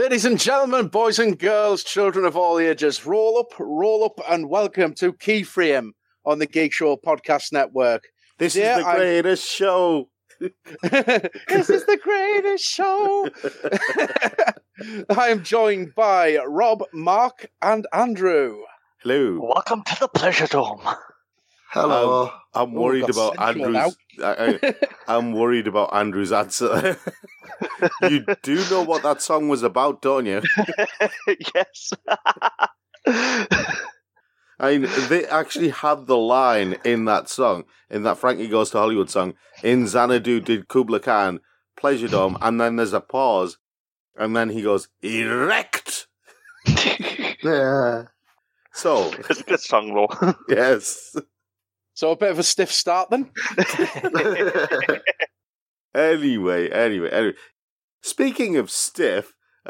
Ladies and gentlemen, boys and girls, children of all ages, roll up, and welcome to Keyframe on the Geek Show Podcast Network. This is the greatest show. This is the greatest show. I am joined by Rob, Mark, and Andrew. Hello. Welcome to the Pleasure Dome. Hello. I'm worried about Andrew's. I'm worried about Andrew's answer. You do know what that song was about, don't you? Yes. I mean, they actually had the line in that song, in that Frankie Goes to Hollywood song, in Xanadu did Kubla Khan, Pleasure Dome, and then there's a pause, and then he goes, erect! Yeah. So. It's a good song, though. Yes. So a bit of a stiff start then? Anyway. Speaking of stiff.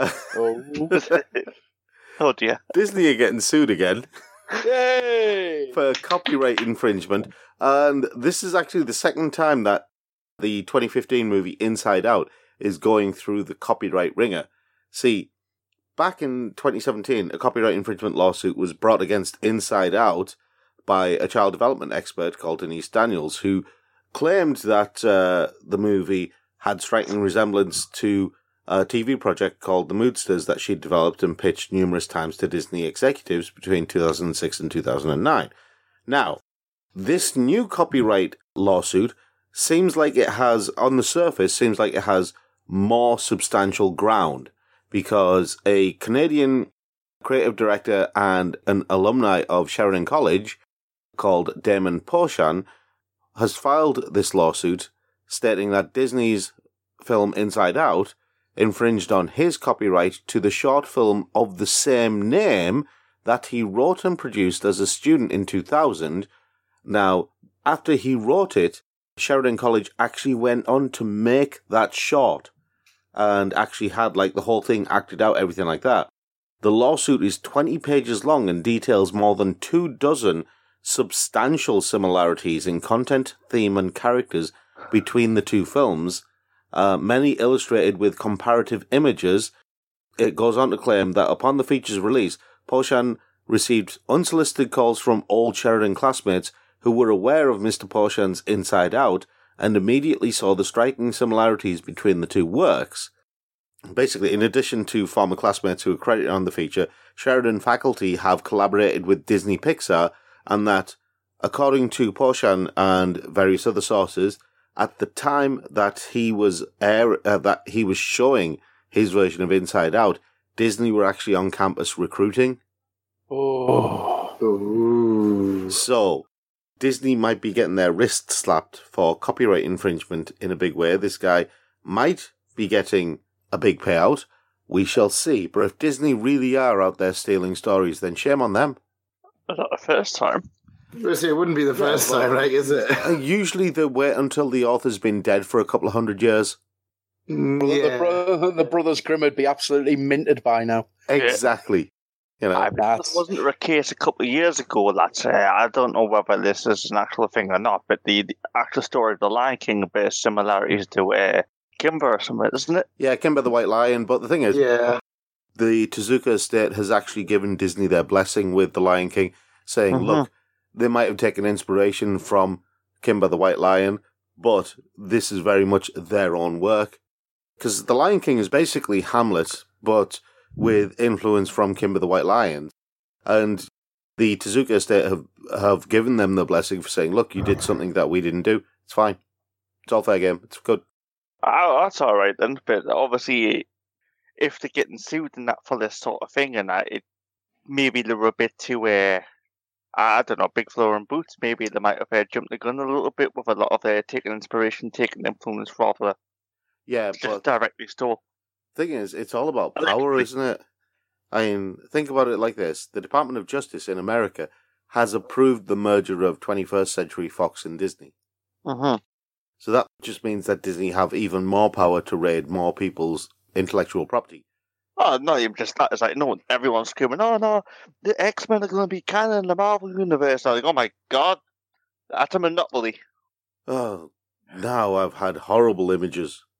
Oh dear. Disney are getting sued again. Yay! For copyright infringement. And this is actually the second time that the 2015 movie Inside Out is going through the copyright ringer. See, back in 2017, a copyright infringement lawsuit was brought against Inside Out by a child development expert called Denise Daniels, who claimed that the movie had striking resemblance to a TV project called The Moodsters that she'd developed and pitched numerous times to Disney executives between 2006 and 2009. Now, this new copyright lawsuit seems like it has, on the surface, more substantial ground, because a Canadian creative director and an alumni of Sheridan College called Damon Poshan has filed this lawsuit stating that Disney's film Inside Out infringed on his copyright to the short film of the same name that he wrote and produced as a student in 2000. Now, after he wrote it, Sheridan College actually went on to make that short and actually had like the whole thing acted out, everything like that. The lawsuit is 20 pages long and details more than 24 substantial similarities in content, theme, and characters between the two films, many illustrated with comparative images. It goes on to claim that upon the feature's release, Poshan received unsolicited calls from old Sheridan classmates who were aware of Mr. Poshan's Inside Out and immediately saw the striking similarities between the two works. Basically, in addition to former classmates who are credited on the feature, Sheridan faculty have collaborated with Disney Pixar, and that, according to Poshan and various other sources, at the time that he was showing his version of Inside Out, Disney were actually on campus recruiting. Oh. Ooh. So, Disney might be getting their wrists slapped for copyright infringement in a big way. This guy might be getting a big payout. We shall see. But if Disney really are out there stealing stories, then shame on them. Not the first time. It wouldn't be the first time, right, is it? Usually they wait until the author's been dead for a couple of 100 years. Yeah. The Brothers Grimm would be absolutely minted by now. Exactly. You know, Wasn't there a case a couple of years ago that, I don't know whether this is an actual thing or not, but the actual story of The Lion King bears similarities to Kimber or something, isn't it? Yeah, Kimber the White Lion. But the thing is, the Tezuka estate has actually given Disney their blessing with The Lion King, saying, look, they might have taken inspiration from Kimber the White Lion, but this is very much their own work. Because The Lion King is basically Hamlet, but with influence from Kimber the White Lion. And the Tezuka estate have given them the blessing for saying, look, you did something that we didn't do. It's fine. It's all fair game. It's good. Oh, that's all right then. But obviously, if they're getting sued and that for this sort of thing, and that, maybe they were a bit too, I don't know, big flowing boots. Maybe they might have jumped the gun a little bit with a lot of taking inspiration, taking influence rather. Yeah, just directly stole. Thing is, it's all about power, isn't it? I mean, think about it like this. The Department of Justice in America has approved the merger of 21st Century Fox and Disney. So that just means that Disney have even more power to raid more people's intellectual property. Oh, not even just that. It's like, no, everyone's screaming, oh no, the X-Men are going to be canon in the Marvel Universe. I'm like, oh my god, that's a monopoly. Oh, now I've had horrible images.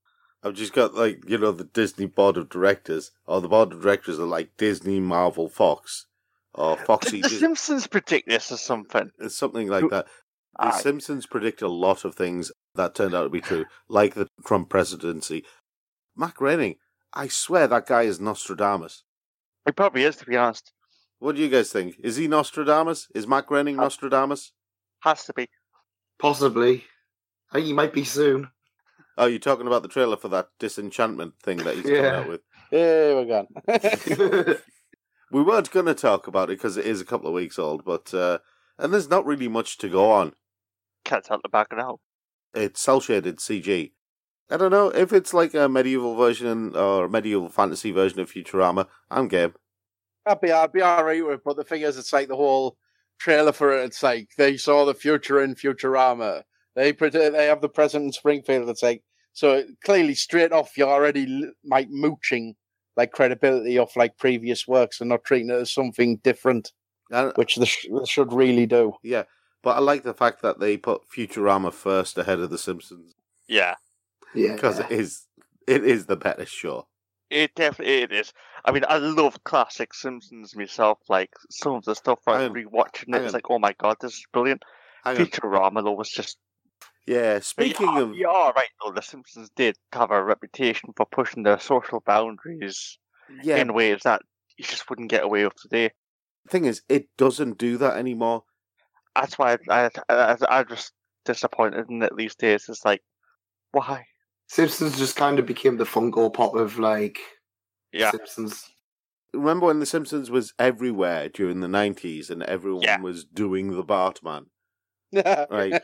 I've just got, like, the Disney board of directors, or the board of directors are like Disney, Marvel, Fox, or Foxy. Did the Simpsons predict this or something? It's something like that. The Aye. Simpsons predict a lot of things that turned out to be true, like the Trump presidency. Matt Groening, I swear that guy is Nostradamus. He probably is, to be honest. What do you guys think? Is he Nostradamus? Is Matt Groening Nostradamus? Has to be. Possibly. I think he might be soon. Oh, you're talking about the trailer for that Disenchantment thing that he's coming Yeah. out with? Here we're gone. We weren't going to talk about it because it is a couple of weeks old, but and there's not really much to go on. Can't tell the back now. It's cel-shaded CG. I don't know if it's like a medieval version or a medieval fantasy version of Futurama. I'm game. I'd be alright with it, but the thing is, it's like the whole trailer for it. It's like they saw the future in Futurama. They have the present in Springfield. It's like, so clearly straight off you're already like mooching like credibility of like previous works and not treating it as something different, which they should really do. Yeah, but I like the fact that they put Futurama first ahead of The Simpsons Yeah. Yeah. because it is the better show. It definitely is. I mean, I love classic Simpsons myself. Like, some of the stuff I'm rewatching it, it's like, oh my god, this is brilliant. Futurama, though, was just... Yeah, speaking of... You are right, though. The Simpsons did have a reputation for pushing their social boundaries in ways that you just wouldn't get away with today. The thing is, it doesn't do that anymore. That's why I'm just disappointed in it these days. It's like, why? Simpsons just kind of became the Funko Pop of, like, Yeah. Simpsons. Remember when The Simpsons was everywhere during the 90s and everyone was doing the Bartman? Right.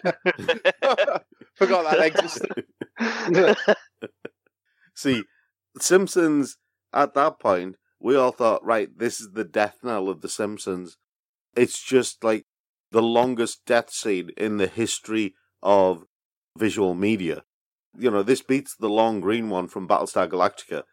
Forgot that existed. See, Simpsons, at that point, we all thought, right, this is the death knell of The Simpsons. It's just like the longest death scene in the history of visual media. This beats the long green one from Battlestar Galactica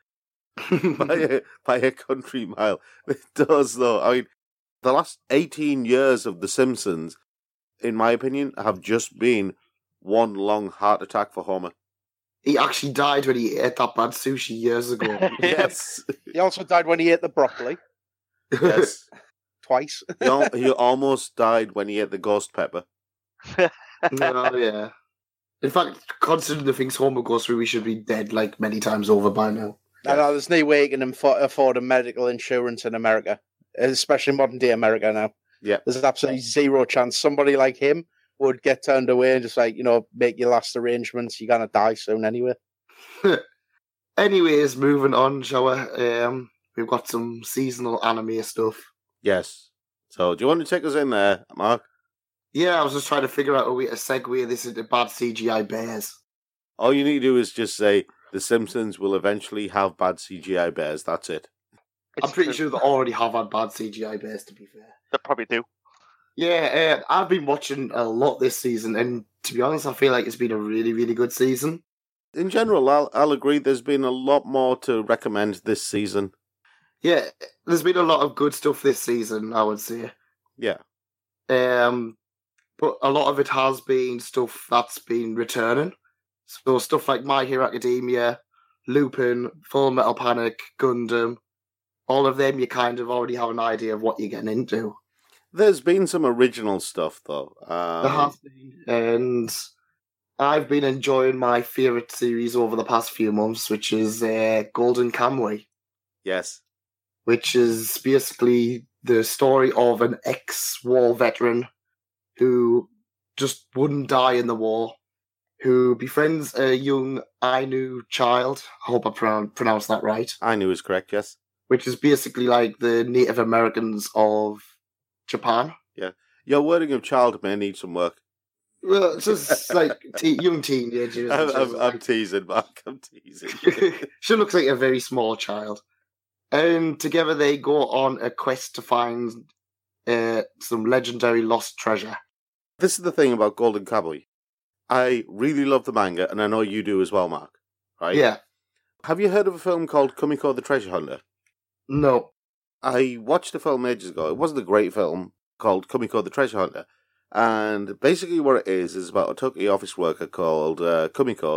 by a country mile. It does, though. I mean, the last 18 years of The Simpsons, in my opinion, have just been one long heart attack for Homer. He actually died when he ate that bad sushi years ago. Yes. He also died when he ate the broccoli. Yes. Twice. He almost died when he ate the ghost pepper. No, yeah. In fact, considering the things Homer goes through, we should be dead like many times over by now. I know there's no way you can afford a medical insurance in America, especially modern day America now. Yeah. There's absolutely zero chance somebody like him would get turned away and just like, make your last arrangements. You're going to die soon anyway. Anyways, moving on, shall we? We've got some seasonal anime stuff. Yes. So, do you want to take us in there, Mark? Yeah, I was just trying to figure out a way to segue this into bad CGI bears. All you need to do is just say, The Simpsons will eventually have bad CGI bears. That's it. I'm pretty sure they already have had bad CGI bears, to be fair. They probably do. Yeah, I've been watching a lot this season, and to be honest, I feel like it's been a really, really good season. In general, I'll agree there's been a lot more to recommend this season. Yeah, there's been a lot of good stuff this season, I would say. Yeah. But a lot of it has been stuff that's been returning. So stuff like My Hero Academia, Lupin, Full Metal Panic, Gundam, all of them you kind of already have an idea of what you're getting into. There's been some original stuff, though. There has been. And I've been enjoying my favourite series over the past few months, which is Golden Kamuy. Yes. Which is basically the story of an ex-war veteran who just wouldn't die in the war, who befriends a young Ainu child. I hope I pronounced that right. Ainu is correct, yes. Which is basically like the Native Americans of Japan. Yeah. Your wording of child may need some work. Well, it's just like young teenagers. I'm teasing, Mark. I'm teasing. She looks like a very small child. And together they go on a quest to find some legendary lost treasure. This is the thing about Golden Kamuy. I really love the manga, and I know you do as well, Mark. Right? Yeah. Have you heard of a film called Kumiko the Treasure Hunter? No. I watched a film ages ago. It wasn't a great film, called Kumiko the Treasure Hunter. And basically what it is about a Tokyo office worker called Kumiko,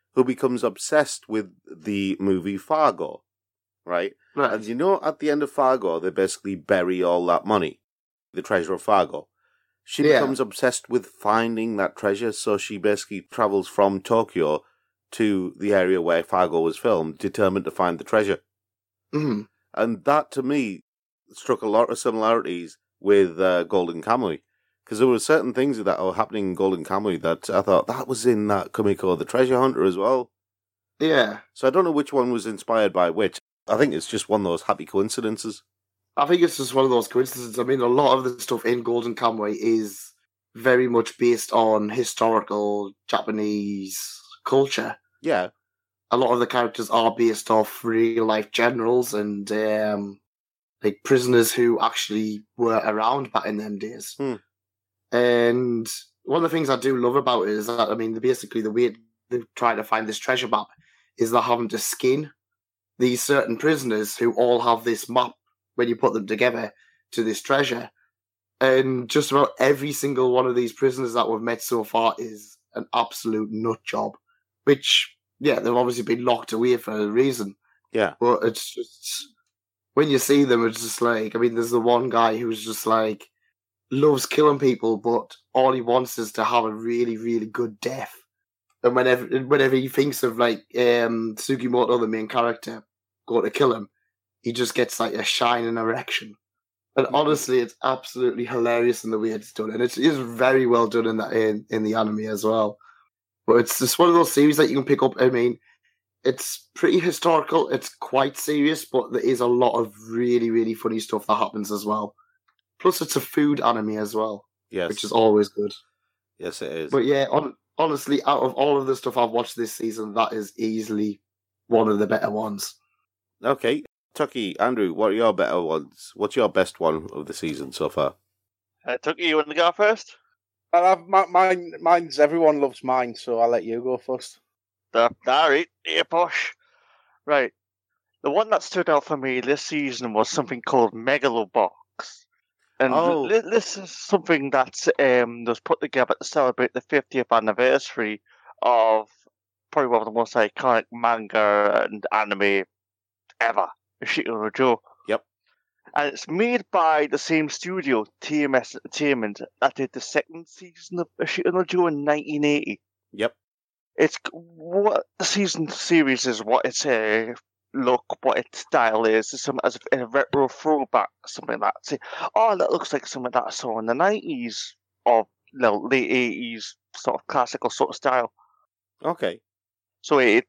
who becomes obsessed with the movie Fargo, right? Right. And you know, at the end of Fargo, they basically bury all that money, the treasure of Fargo. She Yeah. becomes obsessed with finding that treasure, so she basically travels from Tokyo to the area where Fargo was filmed, determined to find the treasure. Mm-hmm. And that, to me, struck a lot of similarities with Golden Kamuy. Because there were certain things that were happening in Golden Kamuy that I thought, that was in that Kumiko the Treasure Hunter as well. Yeah. So I don't know which one was inspired by which. I think it's just one of those happy coincidences. I think it's just one of those coincidences. I mean, a lot of the stuff in Golden Kamuy is very much based on historical Japanese culture. Yeah. A lot of the characters are based off real life generals and like prisoners who actually were around back in them days. And one of the things I do love about it is that, I mean, basically the way they're trying to find this treasure map is they're having to skin these certain prisoners who all have this map when you put them together to this treasure. And just about every single one of these prisoners that we've met so far is an absolute nut job, which, yeah, they've obviously been locked away for a reason. Yeah. But it's just, when you see them, it's just like, I mean, there's the one guy who's just like, loves killing people, but all he wants is to have a really, really good death. And whenever he thinks of like Sugimoto, the main character, going to kill him, he just gets like a shining erection. And honestly, it's absolutely hilarious in the way it's done, and it is very well done in the anime as well. But it's just one of those series that you can pick up. I mean, it's pretty historical. It's quite serious, but there is a lot of really, really funny stuff that happens as well. Plus, it's a food anime as well, Yes. which is always good. Yes, it is. But yeah, honestly, out of all of the stuff I've watched this season, that is easily one of the better ones. Okay. Tucky, Andrew, what are your better ones? What's your best one of the season so far? Tucky, you want to go first? Mine's Everyone Loves Mine, so I'll let you go first. Alright, yeah, posh. Right. The one that stood out for me this season was something called Megalobox. And this is something that was put together to celebrate the 50th anniversary of probably one of the most iconic manga and anime ever, Shiro no Joe. Yep. And it's made by the same studio, TMS Entertainment, that did the second season of Shiro no Joe in 1980. Yep. It's what the season series is, what its look, what its style is. It's some as a retro throwback, something like that. Say, oh, that looks like something that I saw in the 90s or late 80s, sort of classical sort of style. Okay. So it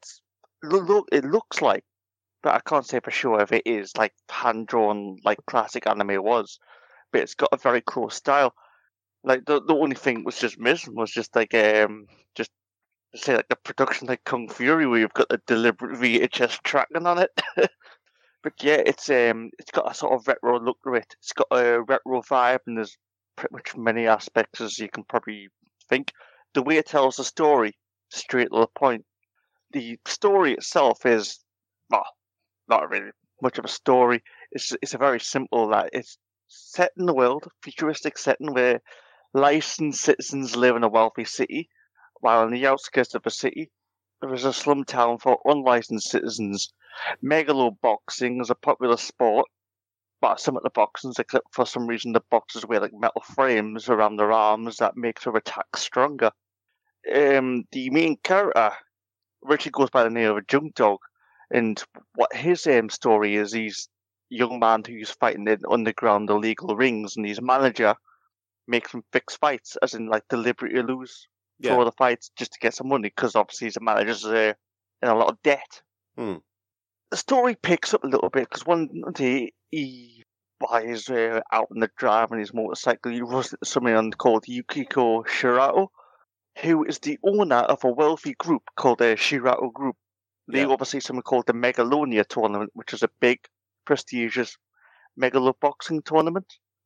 looks like, but I can't say for sure if it is like hand drawn like classic anime was. But it's got a very close style. Like the only thing was just missing was just like just say like the production like Kung Fury where you've got the deliberate VHS tracking on it. But yeah, it's got a sort of retro look to it. It's got a retro vibe, and there's pretty much many aspects as you can probably think. The way it tells the story, straight to the point. The story itself is not really much of a story. It's a very simple it's set in the world, futuristic setting where licensed citizens live in a wealthy city, while on the outskirts of the city there is a slum town for unlicensed citizens. Megaloboxing is a popular sport, but some of the boxers, except for some reason the boxers wear like metal frames around their arms that makes their attack stronger. The main character Richie goes by the name of Junk Dog, and what his story is, he's a young man who's fighting in underground illegal rings, and his manager makes him fix fights, as in like deliberately lose for all the fights just to get some money, because obviously his manager's in a lot of debt. The story picks up a little bit because one day while he's out on the drive on his motorcycle, he runs into someone called Yukiko Shirato, who is the owner of a wealthy group called the Shirato Group. They oversee something called the Megalonia Tournament, which is a big, prestigious megaloboxing tournament.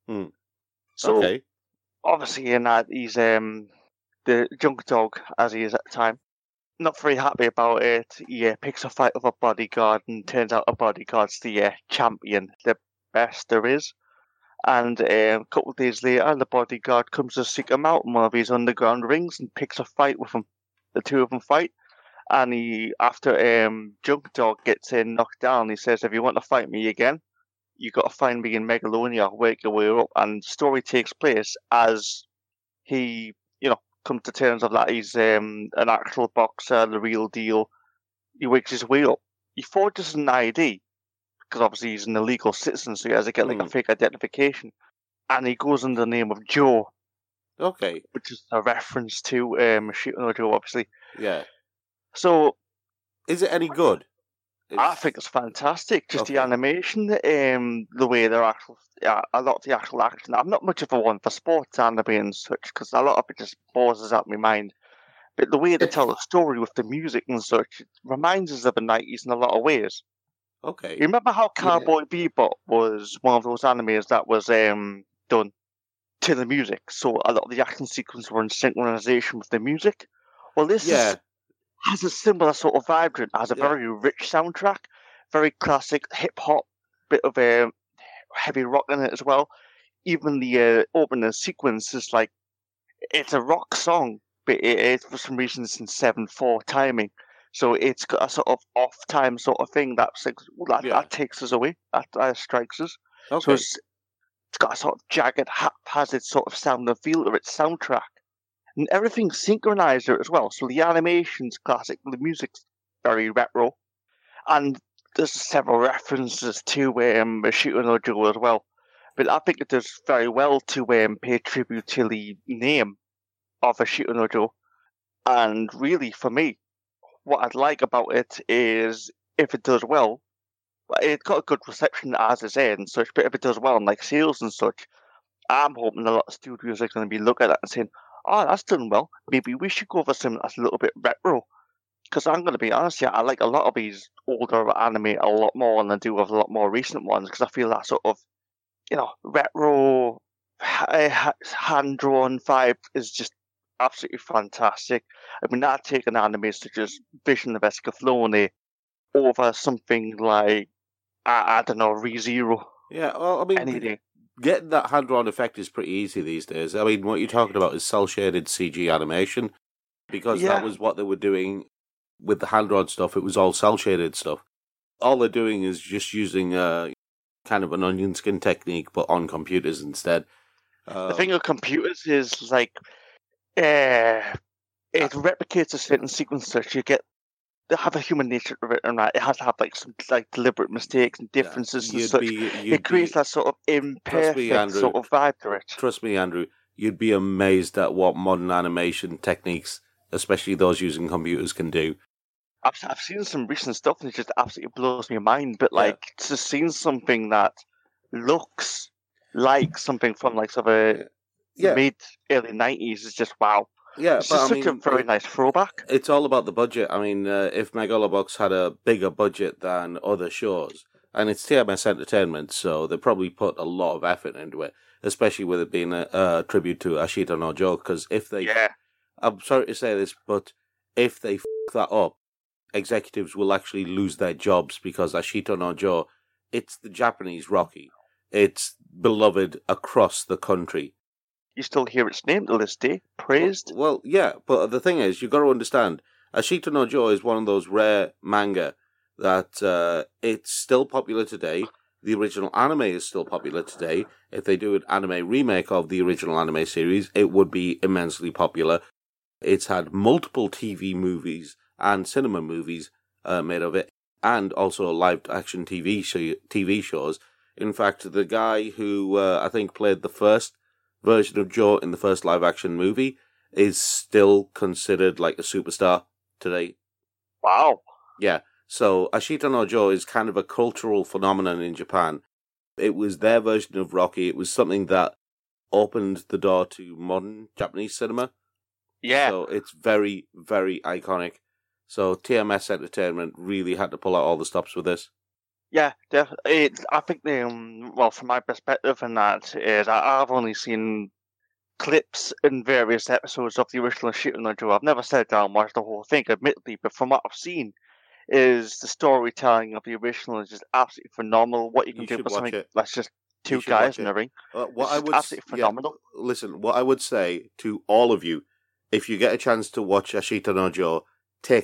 So, obviously in that, he's the Junk Dog, as he is at the time, not very happy about it. He picks a fight with a bodyguard, and turns out a bodyguard's the champion, the best there is. And a couple of days later, the bodyguard comes to seek him out in one of his underground rings and picks a fight with him. The two of them fight, And after Junk Dog gets knocked down, he says, "If you want to fight me again, you got to find me in Megalonia, wake your way up." And the story takes place as he, comes to terms of that he's an actual boxer, the real deal. He wakes his way up. He forges an ID, because obviously he's an illegal citizen, so he has to get like a fake identification. And he goes under the name of Joe. Okay. Which is a reference to Machito no Joe, obviously. Yeah. So, is it any good? I think it's fantastic. Just the animation, the way they're a lot of the actual action. I'm not much of a one for sports anime and such, because a lot of it just bores out my mind. But the way they tell the story with the music and such, it reminds us of the 90s in a lot of ways. Okay. You remember how Cowboy Bebop was one of those animes that was done to the music? So a lot of the action sequences were in synchronization with the music. Well, this has a similar sort of vibe to it. It has a very rich soundtrack, very classic hip-hop, bit of heavy rock in it as well. Even the opening sequence is like, it's a rock song, but for some reason it's in 7/4 timing. So it's got a sort of off-time sort of thing that takes us away, that strikes us. Okay. So it's got a sort of jagged, haphazard sort of sound and feel to its soundtrack. And everything's synchronized there as well. So the animation's classic, the music's very retro. And there's several references to Machito no Joe as well. But I think it does very well to pay tribute to the name of Machito no Joe. And really, for me, what I'd like about it is, if it does well, it's got a good reception as is and such, but if it does well in like sales and such, I'm hoping a lot of studios are going to be looking at it and saying, "Oh, that's done well. Maybe we should go for something that's a little bit retro." Because I'm going to be honest here, I like a lot of these older anime a lot more than I do of a lot more recent ones, because I feel that sort of, retro, hand-drawn vibe is just absolutely fantastic. I mean, I'd take an anime such as Vision of Escaflowne over something like, I don't know, ReZero. Yeah, well, I mean, anything. Getting that hand-drawn effect is pretty easy these days. I mean, what you're talking about is cel-shaded CG animation, because that was what they were doing with the hand-drawn stuff. It was all cel-shaded stuff. All they're doing is just using kind of an onion skin technique, but on computers instead. The thing with computers is, like, it replicates a certain sequence that you get. They have a human nature to it, and it has to have like some deliberate mistakes and differences and such. It creates that sort of imperfect sort of vibe to it. Trust me, Andrew, you'd be amazed at what modern animation techniques, especially those using computers, can do. I've seen some recent stuff and it just absolutely blows my mind. But to see something that looks like something from like sort of mid early 90s is just wow. Yeah, it's just such a very nice throwback. It's all about the budget. I mean, if Megalobox had a bigger budget than other shows, and it's TMS Entertainment, so they probably put a lot of effort into it, especially with it being a tribute to Ashita no Joe, because if they... I'm sorry to say this, but if they that up, executives will actually lose their jobs, because Ashita no Joe, it's the Japanese Rocky. It's beloved across the country. You still hear its name to this day, praised. Well, yeah, but the thing is, you've got to understand, Ashita no Joe is one of those rare manga that it's still popular today. The original anime is still popular today. If they do an anime remake of the original anime series, it would be immensely popular. It's had multiple TV movies and cinema movies made of it, and also live-action TV shows. In fact, the guy who I think played the first version of Joe in the first live-action movie is still considered like a superstar today. Wow. Yeah. So Ashita no Joe is kind of a cultural phenomenon in Japan. It was their version of Rocky. It was something that opened the door to modern Japanese cinema. Yeah. So it's very, very iconic. So TMS Entertainment really had to pull out all the stops with this. Yeah, definitely. I think well, from my perspective, and that is, I've only seen clips in various episodes of the original Ashita no Joe. I've never sat down and watched the whole thing, admittedly, but from what I've seen, is the storytelling of the original is just absolutely phenomenal. What you can do with something that's just two guys in the ring. Absolutely phenomenal. Listen, what I would say to all of you, if you get a chance to watch Ashita no Joe, take it.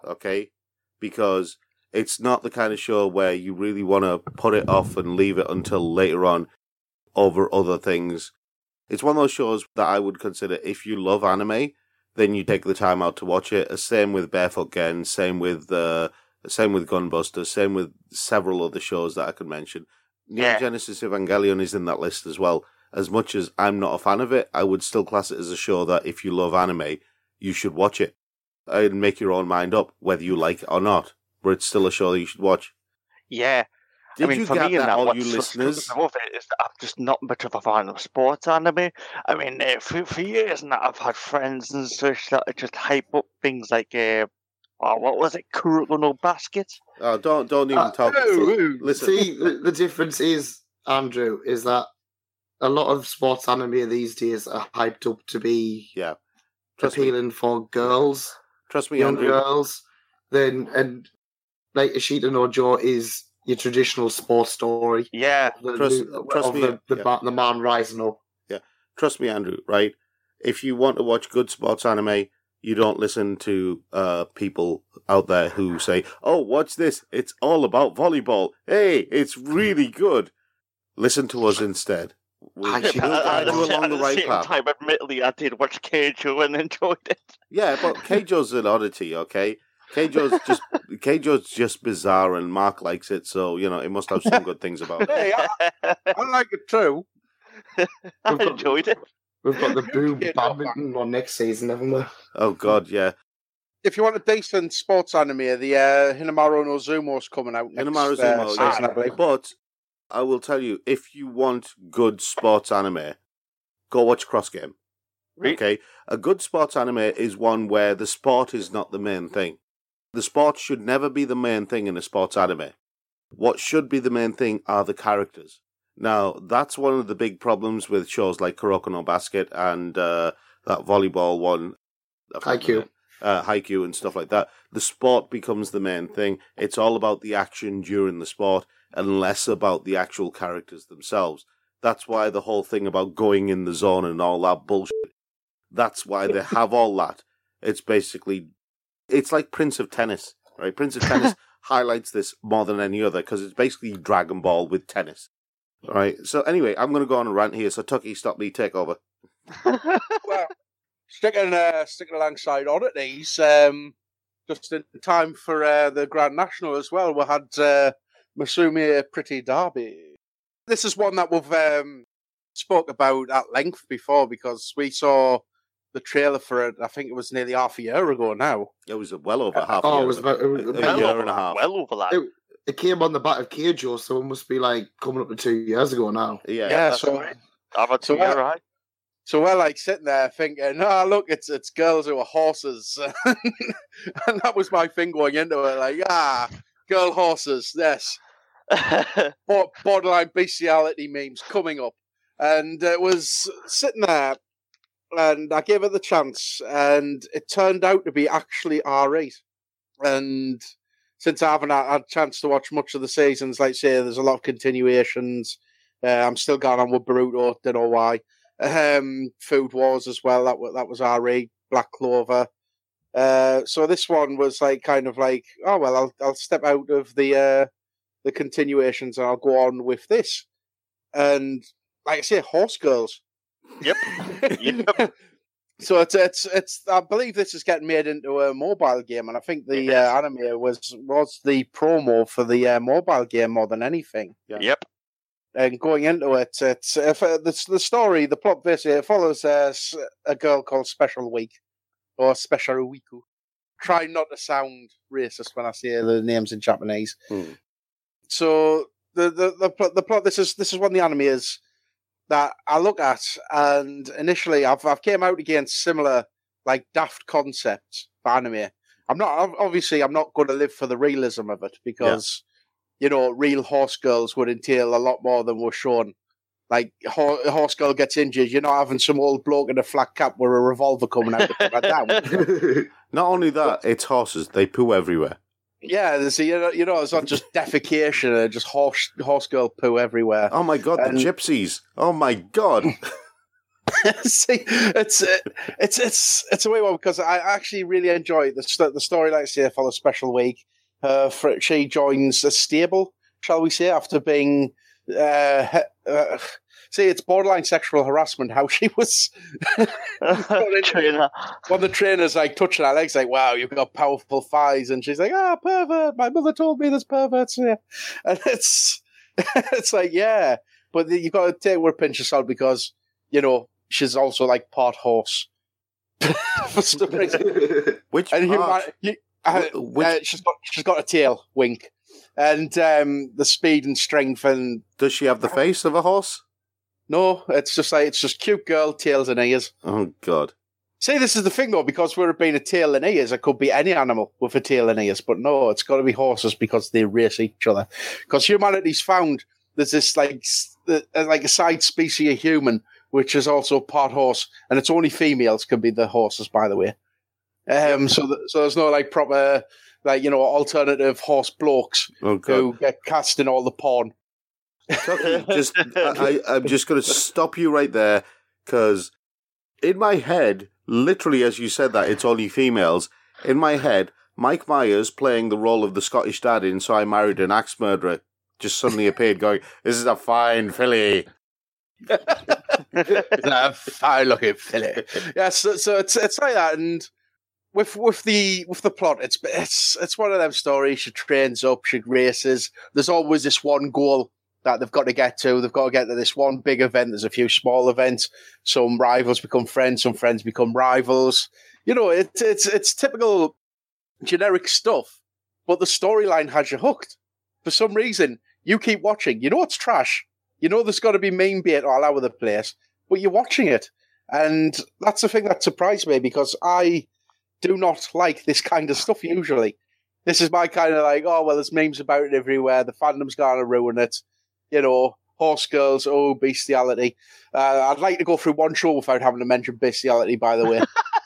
okay? Because it's not the kind of show where you really want to put it off and leave it until later on over other things. It's one of those shows that I would consider, if you love anime, then you take the time out to watch it. Same with Barefoot Gen, same with Gunbuster, same with several other shows that I could mention. Neon Genesis Evangelion is in that list as well. As much as I'm not a fan of it, I would still class it as a show that if you love anime, you should watch it. And make your own mind up whether you like it or not. But it's still a show that you should watch. Yeah. Did you get that, all you listeners? I love it is that I'm just not much of a fan of sports anime. I mean, for years now, I've had friends and such that just hype up things like, what was it, Kuroko no Basket? Oh, don't even talk. Listen. See, the difference is, Andrew, is that a lot of sports anime these days are hyped up to be appealing for girls. Trust me, young Andrew. girls. And like Ashita no Joe is your traditional sports story. Yeah. Trust me. The man rising up. Yeah. Trust me, Andrew, right? If you want to watch good sports anime, you don't listen to people out there who say, oh, what's this? It's all about volleyball. Hey, it's really good. Listen to us instead. We'll guide you along the right path. Time, admittedly, I did watch Keijo and enjoyed it. Yeah, but Keijo's an oddity, okay? Keijo's just bizarre, and Mark likes it, so it must have some good things about it. Hey, I like it too. I enjoyed it. We've got the Boom Badminton on next season, haven't we? Oh God, yeah. If you want a decent sports anime, the Hinamaru no Zumo's coming out next Hinamaru Zumo, season, I believe. But I will tell you, if you want good sports anime, go watch Cross Game. Right. Okay, a good sports anime is one where the sport is not the main thing. The sport should never be the main thing in a sports anime. What should be the main thing are the characters. Now, that's one of the big problems with shows like Kuroko no Basket and that volleyball one. Haikyuu and stuff like that. The sport becomes the main thing. It's all about the action during the sport and less about the actual characters themselves. That's why the whole thing about going in the zone and all that bullshit, that's why they have all that. It's like Prince of Tennis, right? Prince of Tennis highlights this more than any other because it's basically Dragon Ball with tennis. All right. So anyway, I'm going to go on a rant here. So Tucky, stop me, take over. Well, sticking alongside oddities, just in time for the Grand National as well, we had Musume Pretty Derby. This is one that we've spoke about at length before because we saw the trailer for it. I think it was nearly half a year ago now. It was well over half a year. It was about a year and a half. Well over that. It came on the back of Keijo, so it must be like coming up to 2 years ago now. Yeah. So I've had 2 years, right? So we're like sitting there thinking, look, it's girls who are horses. And that was my thing going into it, like, girl horses, yes. Borderline bestiality memes coming up. And it was sitting there, and I gave it the chance, and it turned out to be actually R8. And since I haven't had a chance to watch much of the seasons, like say, there's a lot of continuations. I'm still going on with Boruto, don't know why. Food Wars as well, that was R8, Black Clover. So this one was like kind of like, oh well, I'll step out of the continuations and I'll go on with this. And like I say, horse girls. Yep. So it's I believe this is getting made into a mobile game, and I think the anime was the promo for the mobile game more than anything. Yeah. Yep. And going into it, it's the story, the plot basically, it follows a girl called Special Week, or Special Wiku. Try not to sound racist when I say the names in Japanese. So the plot, this is one of the animes that I look at, and initially I've came out against similar like daft concepts for anime. I'm not going to live for the realism of it because real horse girls would entail a lot more than was shown. Like a horse girl gets injured, you're not having some old bloke in a flat cap with a revolver coming out to put her down. Not only that, it's horses; they poo everywhere. Yeah, it's not just defecation, just horse girl poo everywhere. Oh my God, the gypsies! Oh my God! See, it's a weird one because I actually really enjoy the story. Like I say, for the special week, she joins a stable, shall we say, after being see, it's borderline sexual harassment. How she was Trainer. when the trainer's like touching her legs, like, "Wow, you've got powerful thighs," and she's like, "Ah, pervert! My mother told me there's perverts here," and it's like, yeah, but you got to take it with a pinch of salt because she's also like part horse for some reason. Which And part? she's got a tail, wink, and the speed and strength and Does she have the face of a horse? no, it's just cute girl, tails and ears. Oh, God. See, this is the thing though, because we're being a tail and ears, it could be any animal with a tail and ears, but no, it's got to be horses because they race each other. Because humanity's found there's this like a side species of human which is also part horse, and it's only females can be the horses, by the way. So there's no like proper alternative horse blokes who get cast in all the porn. Okay, I'm just going to stop you right there, because in my head, literally as you said that, it's only females. In my head, Mike Myers playing the role of the Scottish dad in So I Married an Axe Murderer just suddenly appeared going, "This is a fine filly." A fine looking filly. Yeah, so it's like that, and with the plot, it's one of them stories. She trains up, she races. There's always this one goal that they've got to get to. They've got to get to this one big event. There's a few small events. Some rivals become friends. Some friends become rivals. It's typical generic stuff, but the storyline has you hooked. For some reason, you keep watching. You know it's trash. You know there's got to be mean bait all over the place, but you're watching it. And that's the thing that surprised me, because I do not like this kind of stuff usually. This is my kind of like, oh, well, there's memes about it everywhere. The fandom's going to ruin it. Horse girls, oh, bestiality. I'd like to go through one show without having to mention bestiality, by the way.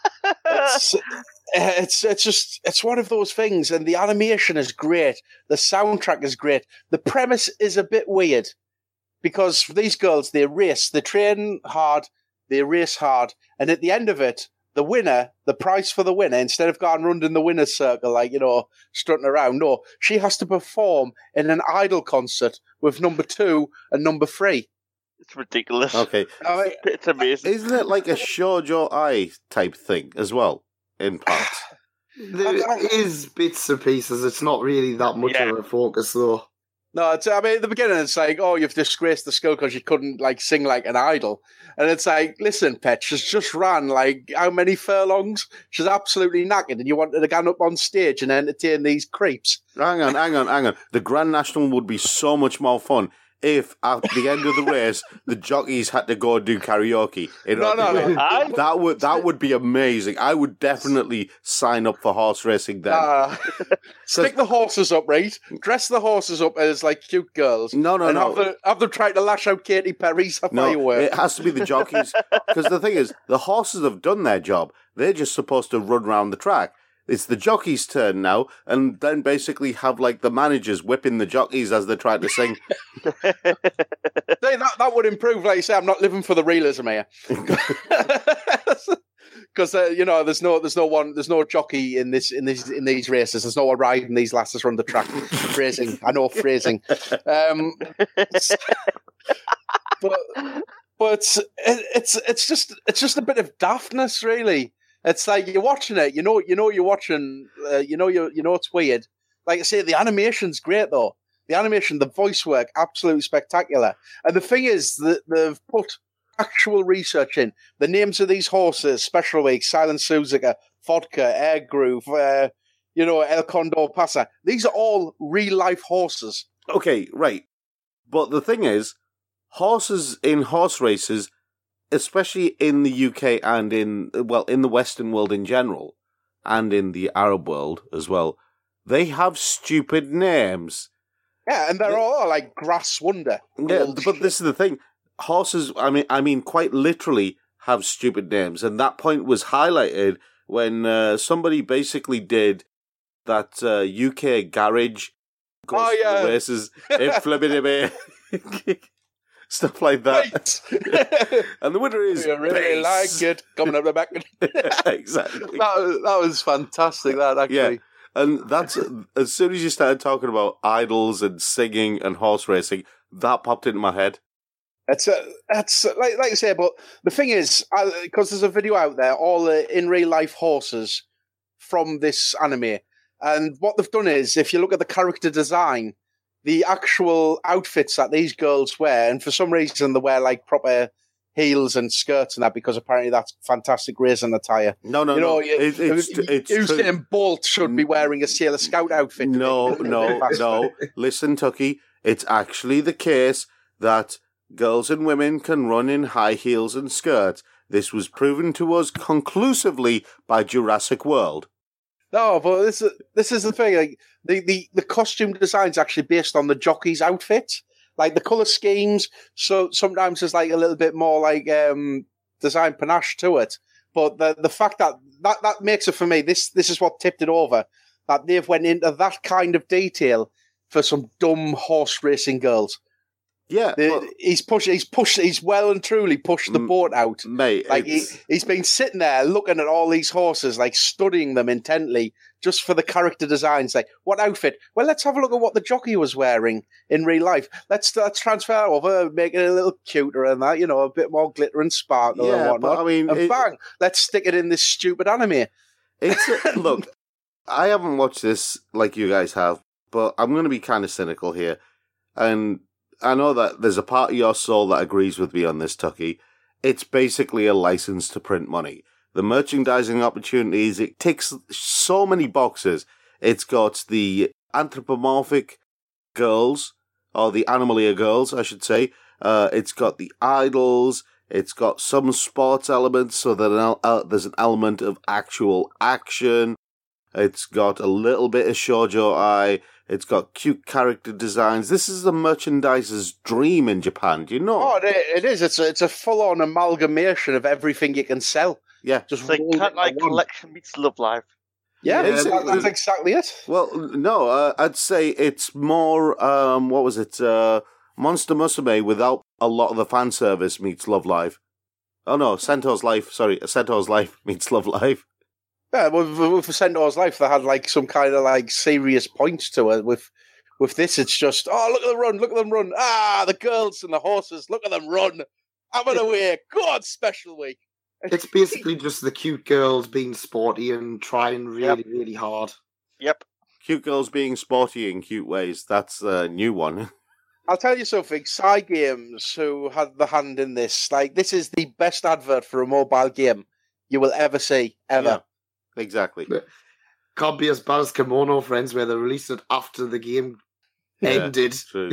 It's one of those things, and the animation is great. The soundtrack is great. The premise is a bit weird, because these girls, they train hard, they race hard, and at the end of it, the prize for the winner, instead of going round in the winner's circle, like, strutting around, no, she has to perform in an idol concert with number 2 and number 3. It's ridiculous. Okay. It's amazing. Isn't it like a Shoujo Ai type thing as well, in parts? There is bits and pieces. It's not really that much of a focus, though. No, at the beginning, it's like, oh, you've disgraced the school because you couldn't, sing like an idol. And it's like, listen, Pet, she's just ran, how many furlongs? She's absolutely knackered, and you wanted to get up on stage and entertain these creeps. Hang on. The Grand National would be so much more fun if, at the end of the race, the jockeys had to go and do karaoke. No. That would be amazing. I would definitely sign up for horse racing then. Stick the horses up, right? Dress the horses up as cute girls. No. Have them try to lash out Katy Perry's fireworks. It has to be the jockeys. Because the thing is, the horses have done their job. They're just supposed to run around the track. It's the jockey's turn now, and then basically have the managers whipping the jockeys as they're trying to sing. That would improve. Like you say, I'm not living for the realism here, because there's no jockey in these races. There's no one riding these lasses around the track. Phrasing, I know phrasing. But it's just a bit of daftness, really. It's like you're watching it, you're watching, it's weird. Like I say, the animation's great though. The animation, the voice work, absolutely spectacular. And the thing is that they've put actual research in. The names of these horses, Special Week, Silent Suzuka, Vodka, Air Groove, El Condor Pasa. These are all real life horses. Okay, right. But the thing is, horses in horse races, especially in the UK and in the Western world in general, and in the Arab world as well, they have stupid names. Yeah, and they're all like Grass Wonder. Yeah, but this is the thing. Horses, I mean, quite literally have stupid names, and that point was highlighted when somebody basically did that UK garage goes to the races in Flippity. stuff like that. Right. And the winner is You really bass. like it. Coming up the back. Exactly. That was fantastic, that, actually. Yeah. And that's, as soon as you started talking about idols and singing and horse racing, that popped into my head. That's like I say, but the thing is, because there's a video out there, all the in real life horses from this anime, and what they've done is, if you look at the character design, the actual outfits that these girls wear, and for some reason they wear like proper heels and skirts and that, because apparently that's fantastic racing attire. No. It's Usain Bolt should be wearing a Sailor Scout outfit. No. Listen, Tucky, it's actually the case that girls and women can run in high heels and skirts. This was proven to us conclusively by Jurassic World. No, but this is the thing. Like the costume design is actually based on the jockey's outfit. Like the colour schemes, so sometimes there's like a little bit more like design panache to it. But the fact that makes it for me, this is what tipped it over. That they've went into that kind of detail for some dumb horse racing girls. Yeah, he's well and truly pushed the boat out. Mate, like he's been sitting there looking at all these horses, like studying them intently, just for the character designs. Like, what outfit? Well, let's have a look at what the jockey was wearing in real life. Let's transfer over, make it a little cuter and that, a bit more glitter and sparkle and whatnot. But I mean, and bang, let's stick it in this stupid anime. Look, I haven't watched this like you guys have, but I'm going to be kind of cynical here, and I know that there's a part of your soul that agrees with me on this, Tucky. It's basically a license to print money. The merchandising opportunities, it ticks so many boxes. It's got the anthropomorphic girls, or the Animalia girls, I should say. It's got the idols. It's got some sports elements, so that there's an element of actual action. It's got a little bit of shoujo ai. It's got cute character designs. This is the merchandiser's dream in Japan. Do you know? Oh, it is. It's a full-on amalgamation of everything you can sell. Yeah. Just like Cat Eye Collection meets Love Live. Yeah, that's exactly it. Well, no, I'd say it's more, what was it? Monster Musume without a lot of the fan service meets Love Live. Oh no, Centaur's Life. Sorry, Centaur's Life meets Love Live. Yeah, well, for Centaur's Life, they had like some kind of like serious points to it. With this, it's just, oh, look at them run. Ah, the girls and the horses, look at them run. Having a week. God, special week. It's basically just the cute girls being sporty and trying really, really hard. Yep. Cute girls being sporty in cute ways. That's a new one. I'll tell you something. Cygames, who had the hand in this, like, this is the best advert for a mobile game you will ever see, ever. Yeah. Exactly. Can't be as bad as Kimono Friends, where they released it after the game ended. True.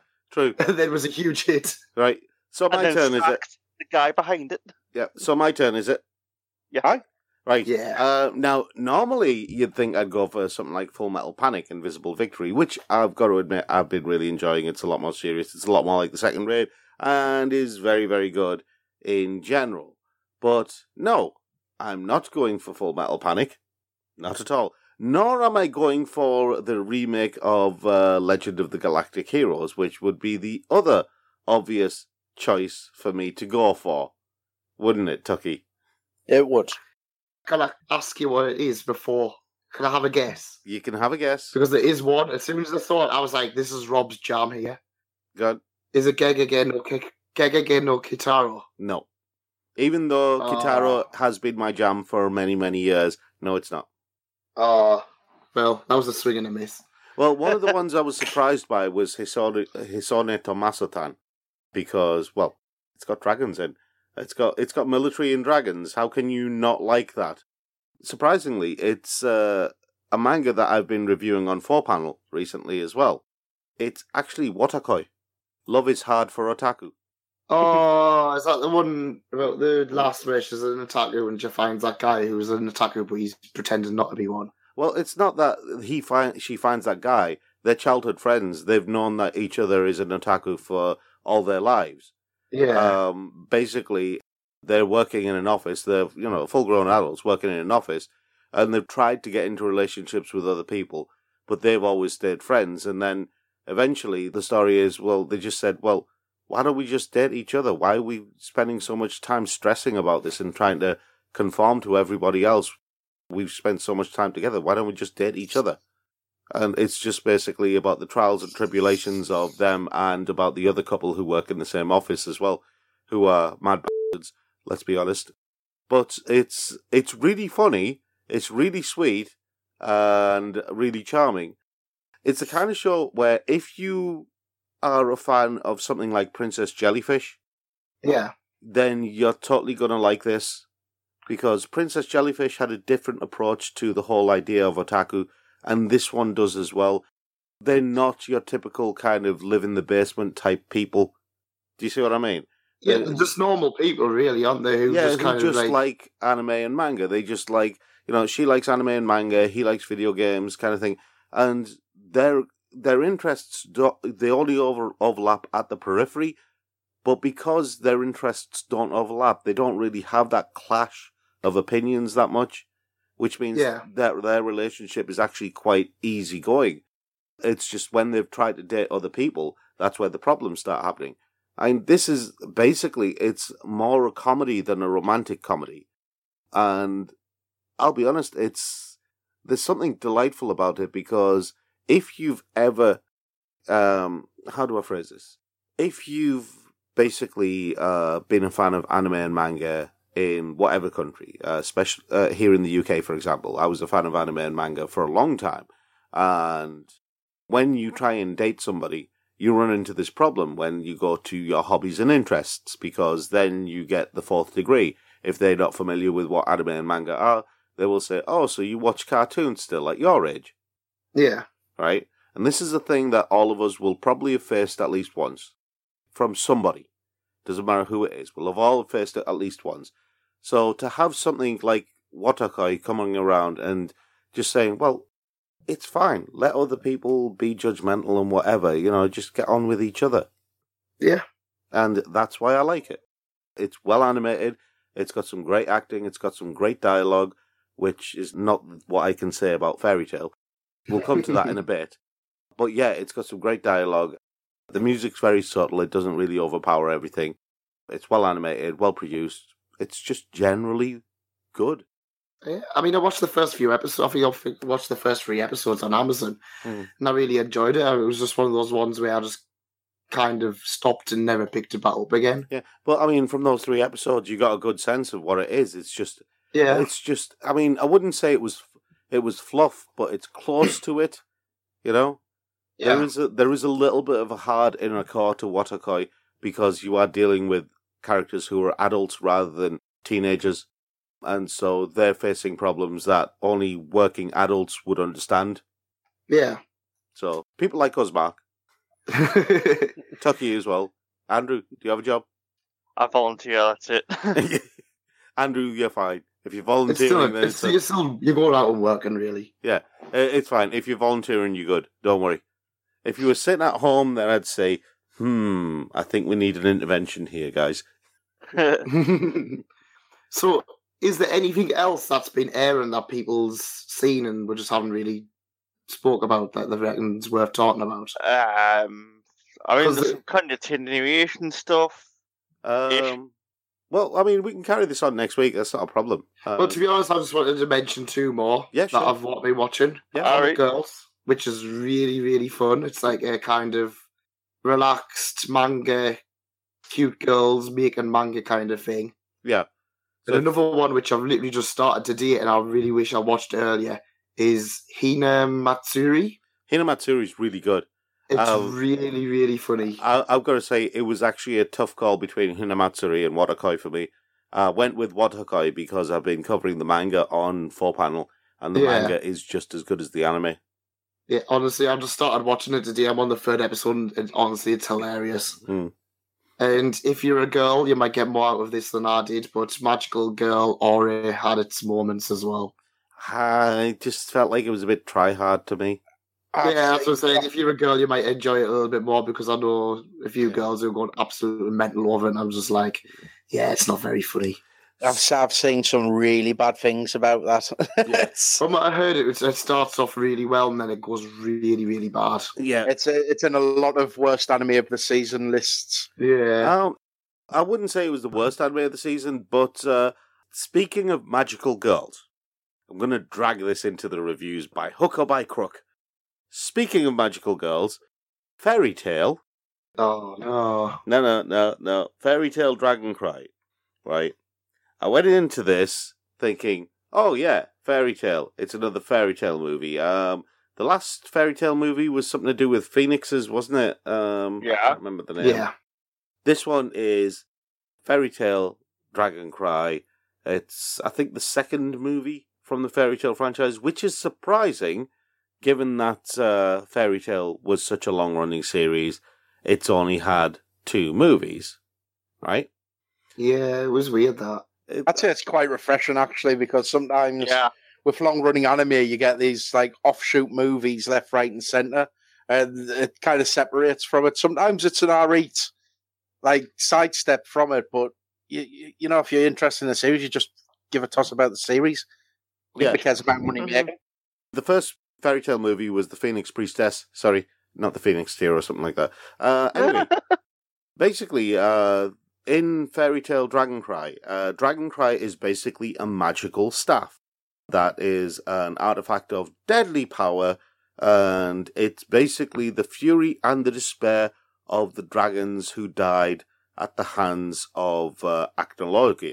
And then it was a huge hit. Right. So my turn, is it? The guy behind it. Yeah. So my turn, is it? Yeah. Hi. Right. Yeah. Now, normally you'd think I'd go for something like Full Metal Panic, Invisible Victory, which I've got to admit I've been really enjoying. It's a lot more serious. It's a lot more like the second raid, and is very, very good in general. But no, I'm not going for Full Metal Panic. Not at all. Nor am I going for the remake of Legend of the Galactic Heroes, which would be the other obvious choice for me to go for. Wouldn't it, Tucky? It would. Can I ask you what it is before? Can I have a guess? You can have a guess. Because there is one. As soon as I saw it, I was like, this is Rob's jam here. Good. Is it Gegege no Kitaro? No. Even though Kitaro has been my jam for many, many years, no, it's not. Well, that was a swing and a miss. Well, one of the ones I was surprised by was Hisone Tomaso-tan, because, well, it's got dragons in. It's got military and dragons. How can you not like that? Surprisingly, it's a manga that I've been reviewing on 4Panel recently as well. It's actually Wotakoi. Love is hard for otaku. Oh, is that the one about the last wish is an otaku and she finds that guy who's an otaku but he's pretending not to be one? Well, it's not that she finds that guy. They're childhood friends. They've known that each other is an otaku for all their lives. Yeah. Basically, they're working in an office. They're, full-grown adults working in an office, and they've tried to get into relationships with other people, but they've always stayed friends. And then eventually the story is, well, they just said, well, why don't we just date each other? Why are we spending so much time stressing about this and trying to conform to everybody else? We've spent so much time together. Why don't we just date each other? And it's just basically about the trials and tribulations of them and about the other couple who work in the same office as well, who are mad bastards, let's be honest. But it's really funny, it's really sweet, and really charming. It's the kind of show where if you are a fan of something like Princess Jellyfish, Yeah. then you're totally going to like this. Because Princess Jellyfish had a different approach to the whole idea of otaku, and this one does as well. They're not your typical kind of live in the basement type people. Do you see what I mean? Yeah, they're just normal people, really, aren't they? Who just kind of like anime and manga. They just like, she likes anime and manga, he likes video games, kind of thing. And their interests, they only overlap at the periphery, but because their interests don't overlap, they don't really have that clash of opinions that much, which means that their relationship is actually quite easygoing. It's just when they've tried to date other people, that's where the problems start happening. And this is basically, it's more a comedy than a romantic comedy. And I'll be honest, there's something delightful about it, because if you've ever, how do I phrase this? If you've basically been a fan of anime and manga in whatever country, especially here in the UK, for example, I was a fan of anime and manga for a long time. And when you try and date somebody, you run into this problem when you go to your hobbies and interests, because then you get the fourth degree. If they're not familiar with what anime and manga are, they will say, oh, so you watch cartoons still at your age? Yeah. Right? And this is a thing that all of us will probably have faced at least once. From somebody. Doesn't matter who it is. We'll have all faced it at least once. So to have something like Wotakoi coming around and just saying, well, it's fine. Let other people be judgmental and whatever. Just get on with each other. Yeah. And that's why I like it. It's well animated. It's got some great acting. It's got some great dialogue, which is not what I can say about Fairy Tail. We'll come to that in a bit. But yeah, it's got some great dialogue. The music's very subtle. It doesn't really overpower everything. It's well animated, well produced. It's just generally good. Yeah, I mean, I watched the first few episodes. I think I watched the first 3 episodes on Amazon, and I really enjoyed it. It was just one of those ones where I just kind of stopped and never picked it back up again. Yeah, but I mean, from those 3 episodes, you got a good sense of what it is. It's just, I mean, I wouldn't say it was fluff, but it's close to it. Yeah. There is a little bit of a hard inner core to Wotakoi, because you are dealing with characters who are adults rather than teenagers. And so they're facing problems that only working adults would understand. Yeah. So people like us, Mark. Tucky as well. Andrew, do you have a job? I volunteer, that's it. Andrew, you're fine. If you're volunteering, you're going out and working, really. Yeah, it's fine. If you're volunteering, you're good. Don't worry. If you were sitting at home, then I'd say, I think we need an intervention here, guys. So, is there anything else that's been airing that people's seen and we just haven't really spoke about that they reckon's worth talking about? I mean, there's some continuation stuff. Well, I mean, we can carry this on next week. That's not a problem. Well, to be honest, I just wanted to mention 2 more that I've been watching. Yeah, all right. Girls, which is really, really fun. It's like a kind of relaxed manga, cute girls making manga kind of thing. Yeah. And another one which I've literally just started today, and I really wish I watched earlier, is Hina Matsuri. Hina Matsuri is really good. It's really, really funny. I've got to say, it was actually a tough call between Hina Matsuri and Wotakoi for me. I went with Wotakoi because I've been covering the manga on 4Panel, and the manga is just as good as the anime. Yeah, honestly, I just started watching it today. I'm on the 3rd episode, and honestly, it's hilarious. And if you're a girl, you might get more out of this than I did, but Magical Girl Ore had its moments as well. I just felt like it was a bit try-hard to me. Yeah, that's what I'm saying. If you're a girl, you might enjoy it a little bit more, because I know a few girls who are going absolutely mental over it, and I'm just like, yeah, it's not very funny. I've seen some really bad things about that. Yes. From what I heard, it starts off really well and then it goes really, really bad. Yeah. It's in a lot of worst anime of the season lists. Yeah. I wouldn't say it was the worst anime of the season, but speaking of magical girls, I'm going to drag this into the reviews by hook or by crook. Speaking of magical girls, Fairy Tail. Oh, no. No. Fairy Tail Dragon Cry. Right? I went into this thinking, oh yeah, Fairy Tail. It's another Fairy Tail movie. The last Fairy Tail movie was something to do with phoenixes, wasn't it? I can't remember the name. Yeah. This one is Fairy Tail Dragon Cry. It's, I think, the second movie from the Fairy Tail franchise, which is surprising, given that Fairy Tail was such a long-running series. It's only had 2 movies, right? Yeah, it was weird that. I'd say it's quite refreshing, actually, because sometimes with long-running anime, you get these like offshoot movies left, right, and centre, and it kind of separates from it. Sometimes it's an R8, like sidestep from it, but you know, if you're interested in the series, you just give a toss about the series. Yeah, because about money making. The first Fairy Tail movie was the Phoenix Priestess. Sorry, not the Phoenix Tear or something like that. Anyway, basically, in Fairy Tail Dragon Cry is basically a magical staff that is an artifact of deadly power, and it's basically the fury and the despair of the dragons who died at the hands of Acnologia,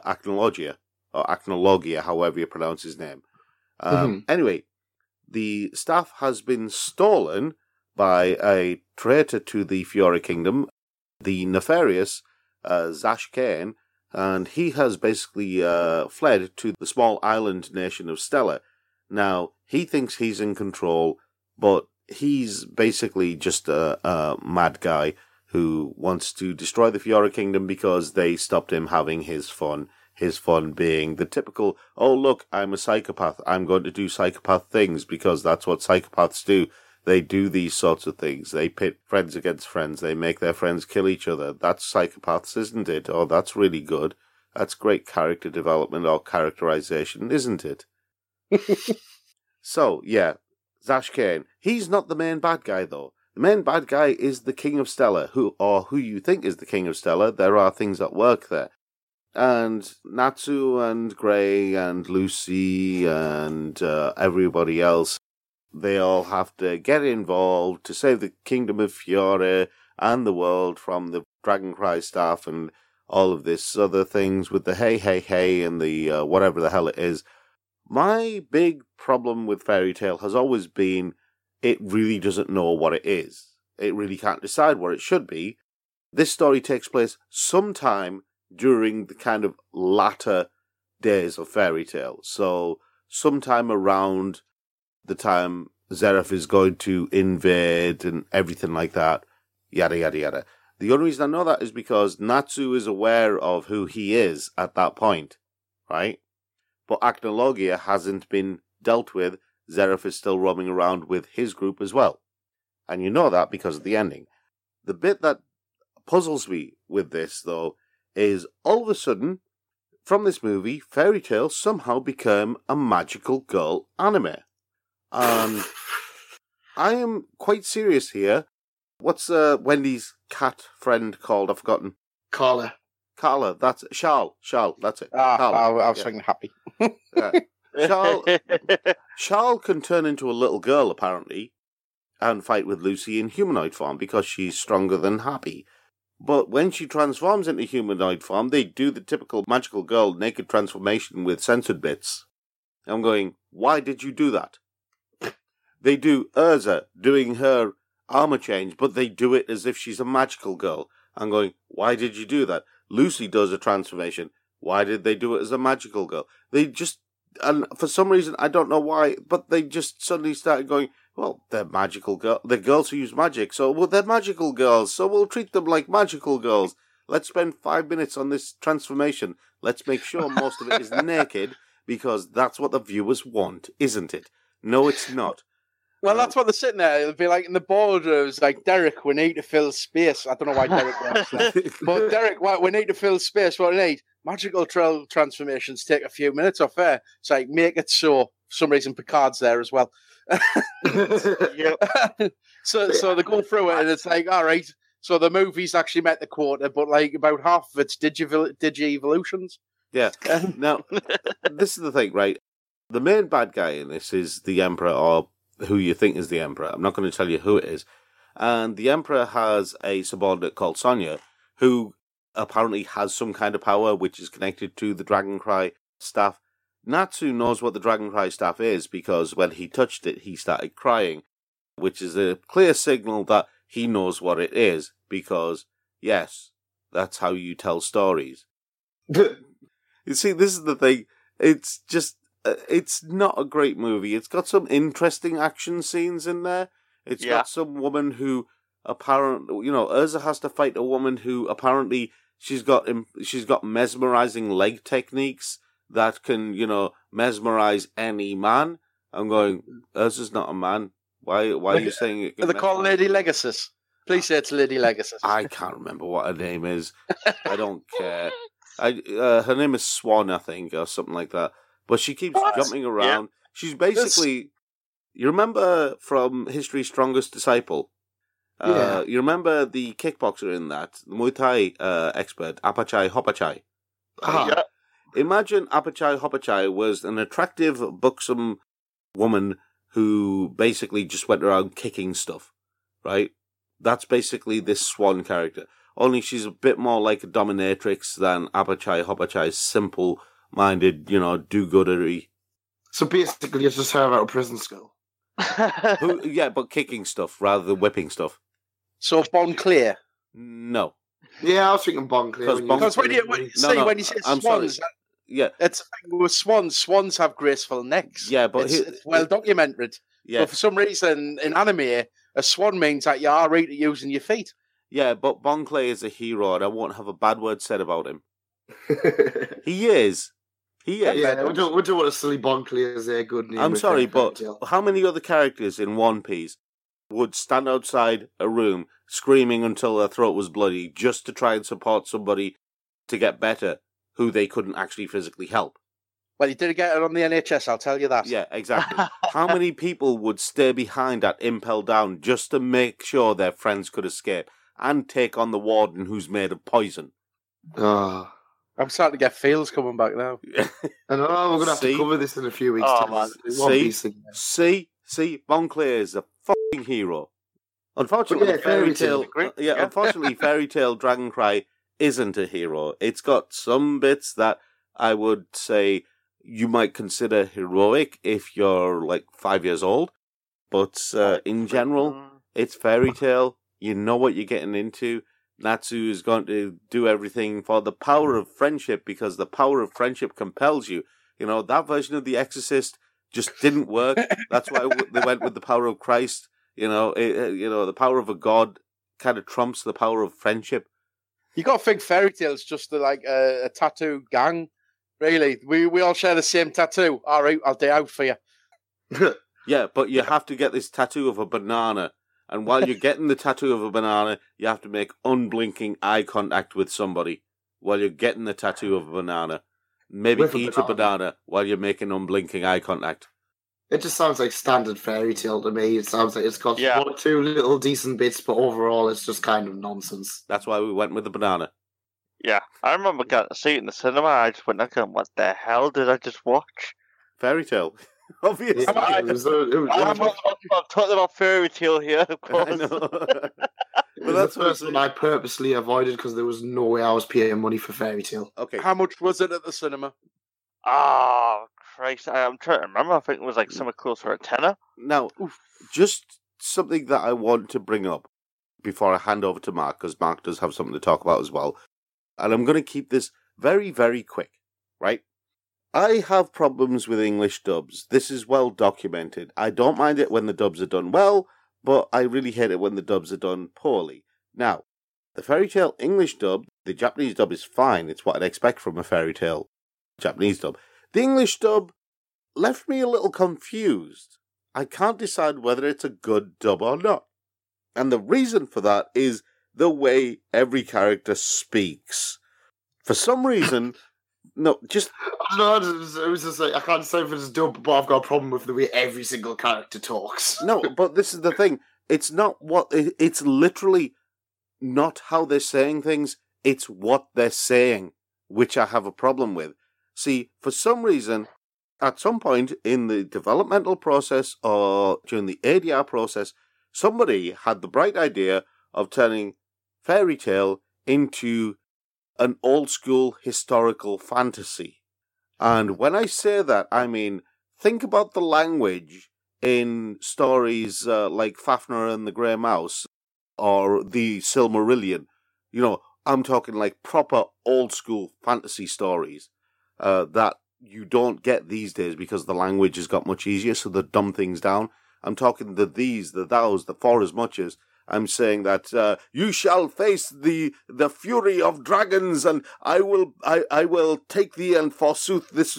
or Acnologia, however you pronounce his name. Anyway, the staff has been stolen by a traitor to the Fiora Kingdom, the nefarious Zash Kane, and he has basically fled to the small island nation of Stella. Now, he thinks he's in control, but he's basically just a mad guy who wants to destroy the Fiora Kingdom because they stopped him having his fun. His fun being the typical, oh look, I'm a psychopath, I'm going to do psychopath things because that's what psychopaths do. They do these sorts of things. They pit friends against friends. They make their friends kill each other. That's psychopaths, isn't it? Oh, that's really good. That's great character development or characterization, isn't it? So, yeah, Zash Kane. He's not the main bad guy, though. The main bad guy is the King of Stella, who you think is the King of Stella. There are things at work there. And Natsu and Gray and Lucy and everybody else, they all have to get involved to save the Kingdom of Fiora and the world from the Dragon Cry staff and all of this other things with the hey and the whatever the hell it is. My big problem with Fairy Tail has always been it really doesn't know what it is. It really can't decide what it should be. This story takes place sometime during the kind of latter days of Fairy Tail. So sometime around the time Zeref is going to invade and everything like that, yada yada yada. The only reason I know that is because Natsu is aware of who he is at that point, right? But Acnologia hasn't been dealt with. Zeref is still roaming around with his group as well. And you know that because of the ending. The bit that puzzles me with this, though, is all of a sudden, from this movie, Fairy Tail somehow became a magical girl anime. And I am quite serious here. What's Wendy's cat friend called? I've forgotten. Carla. That's Charles, that's it. I was thinking Happy. Charles can turn into a little girl, apparently, and fight with Lucy in humanoid form because she's stronger than Happy. But when she transforms into humanoid form, they do the typical magical girl naked transformation with censored bits. I'm going, why did you do that? They do Urza doing her armor change, but they do it as if she's a magical girl. I'm going, why did you do that? Lucy does a transformation. Why did they do it as a magical girl? They just, and for some reason, I don't know why, but they just suddenly started going, well, they're magical girls. They're girls who use magic, so well, they're magical girls, so we'll treat them like magical girls. Let's spend 5 minutes on this transformation. Let's make sure most of it is naked, because that's what the viewers want, isn't it? No, it's not. Well, that's what they're sitting there. It'll be like in the boardrooms, like, Derek, we need to fill space. I don't know why Derek wants that. But Derek, we need to fill space. What we need? Magical transformations take a few minutes off there. It's like, make it so. For some reason, Picard's there as well. Yep. So they go through it, and it's like, all right. So the movie's actually met the quota, but like about half of it's digi-evolutions. Yeah. Now, this is the thing, right? The main bad guy in this is the Emperor, or who you think is the Emperor. I'm not going to tell you who it is. And the Emperor has a subordinate called Sonya, who apparently has some kind of power which is connected to the Dragoncry staff. Natsu knows what the Dragoncry staff is because when he touched it, he started crying, which is a clear signal that he knows what it is because, yes, that's how you tell stories. You see, this is the thing. It's just, it's not a great movie. It's got some interesting action scenes in there. It's got some woman who apparently, Urza has to fight a woman who apparently she's got mesmerizing leg techniques that can, mesmerize any man. I'm going, Urza's not a man. Why are you saying it? They call Lady Legacy. Please say it's Lady Legacy. I can't remember what her name is. I don't care. Her name is Swan, I think, or something like that. But she keeps jumping around. Yeah. She's basically... You remember from History's Strongest Disciple? You remember the kickboxer in that? The Muay Thai expert, Apachai Hopachai. Yeah. Imagine Apachai Hopachai was an attractive, buxom woman who basically just went around kicking stuff, right? That's basically this Swan character. Only she's a bit more like a dominatrix than Apachai Hopachai's simple-minded, do-goodery. So basically it's just her out of prison school. But kicking stuff rather than whipping stuff. So Bon Claire? No. Yeah, I was thinking Bon Claire. Because when you say swans, it's with swans. Swans have graceful necks. Yeah, but it's well documented. Yeah. But for some reason in anime, a swan means that you are right at using your feet. Yeah, but Bon Clay is a hero, and I won't have a bad word said about him. He is. Yeah, we don't want to silly Bon Clay as a good name. I'm sorry, but how many other characters in One Piece would stand outside a room screaming until their throat was bloody just to try and support somebody to get better who they couldn't actually physically help? Well, you did get it on the NHS, I'll tell you that. Yeah, exactly. How many people would stay behind at Impel Down just to make sure their friends could escape and take on the warden who's made of poison? I'm starting to get feels coming back now. I know, we're going to have to cover this in a few weeks' time. See, Bon Clay is a fucking hero. Unfortunately, Fairy Tail Dragoncry isn't a hero. It's got some bits that I would say you might consider heroic if you're like 5 years old. But in general, it's Fairy Tail. You know what you're getting into. Natsu is going to do everything for the power of friendship because the power of friendship compels you. That version of The Exorcist just didn't work. That's why they went with the power of Christ. The power of a god kind of trumps the power of friendship. You got to think Fairy Tail's just like a tattoo gang. Really, we all share the same tattoo. All right, I'll day out for you. Yeah, but you have to get this tattoo of a banana. And while you're getting the tattoo of a banana, you have to make unblinking eye contact with somebody while you're getting the tattoo of a banana. Maybe eat a banana while you're making unblinking eye contact. It just sounds like standard Fairy Tail to me. It sounds like it's got one or two little decent bits, but overall it's just kind of nonsense. That's why we went with the banana. Yeah, I remember getting to see it in the cinema. I just went, what the hell did I just watch? Fairy Tail. Obviously. I'm talking about Fairy Tail here, of course. I know. But that's the first one I purposely avoided because there was no way I was paying money for Fairy Tail. Okay. How much was it at the cinema? Oh, Christ. I'm trying to remember. I think it was like somewhere closer to a tenner. Now, just something that I want to bring up before I hand over to Mark, because Mark does have something to talk about as well. And I'm going to keep this very, very quick, right? I have problems with English dubs. This is well documented. I don't mind it when the dubs are done well, but I really hate it when the dubs are done poorly. Now, the Fairy Tail English dub, the Japanese dub is fine. It's what I'd expect from a Fairy Tail Japanese dub. The English dub left me a little confused. I can't decide whether it's a good dub or not. And the reason for that is the way every character speaks. For some reason, no, just... No, it was just like, I can't say if it's dub, but I've got a problem with the way every single character talks. No, but this is the thing. It's not it's literally not how they're saying things, it's what they're saying, which I have a problem with. See, for some reason, at some point in the developmental process or during the ADR process, somebody had the bright idea of turning Fairy Tale into an old school historical fantasy. And when I say that, I mean, think about the language in stories like Fafnir and the Grey Mouse or the Silmarillion. You know, I'm talking like proper old school fantasy stories that you don't get these days because the language has got much easier, so they dumb things down. I'm talking the these, the thous, the for as much as. I'm saying that you shall face the fury of dragons, and I will take thee, and forsooth this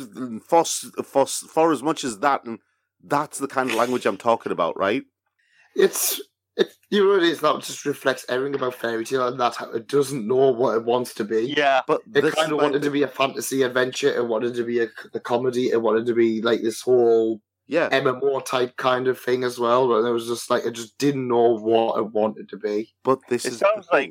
for as much as that, and that's the kind of language I'm talking about, right? It's you know, it is, that just reflects everything about Fairy Tale, and that's how it doesn't know what it wants to be. Yeah, but it kind of wanted to be a fantasy adventure. It wanted to be a comedy. It wanted to be like this whole MMO type kind of thing as well. But it was just like, it just didn't know what it wanted to be. But it sounds like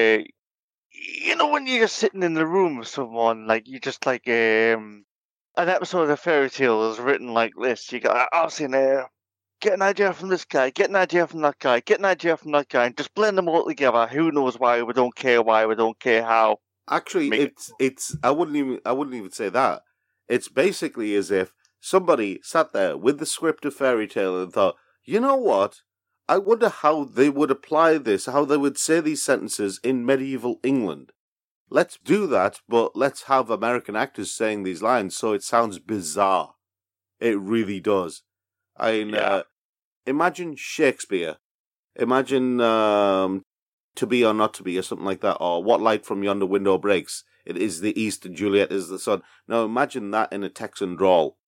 you know, when you're just sitting in the room with someone, like you just like an episode of Fairy Tale is written like this. You got, I was saying, get an idea from this guy, get an idea from that guy, get an idea from that guy, and just blend them all together. Who knows why we don't care how. Actually, it's I wouldn't even say that. It's basically as if somebody sat there with the script of Fairy Tale and thought, you know what? I wonder how they would apply this, how they would say these sentences in medieval England. Let's do that, but let's have American actors saying these lines so it sounds bizarre. It really does. Imagine Shakespeare. Imagine To Be or Not to Be or something like that, or What Light from Yonder Window Breaks. It is the east and Juliet is the sun. Now imagine that in a Texan drawl.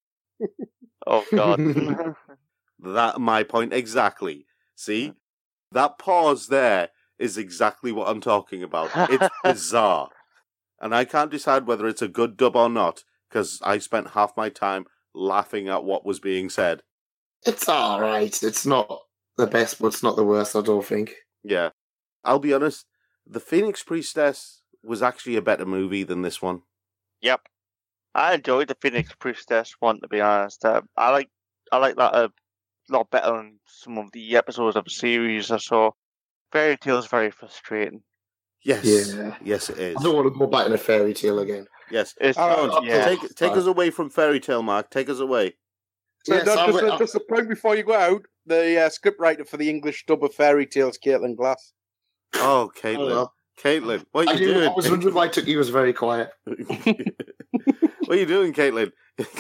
Oh, God. That my point exactly. See? That pause there is exactly what I'm talking about. It's bizarre. And I can't decide whether it's a good dub or not, because I spent half my time laughing at what was being said. It's alright. It's not the best, but it's not the worst, I don't think. Yeah. I'll be honest, The Phoenix Priestess was actually a better movie than this one. Yep. I enjoyed the Phoenix Priestess one, to be honest. I like that a lot better than some of the episodes of the series I saw. Fairy Tale is very frustrating. Yes. Yeah. Yes, it is. I don't want to go back in a Fairy Tale again. Yes. Take us away from Fairy Tale, Mark. Take us away. So Yes, just a point before you go out, the scriptwriter for the English dub of Fairy Tale is Caitlin Glass. Oh, Caitlin. Caitlin, what are you doing? I was wondering why Tookie was very quiet. What are you doing, Caitlin?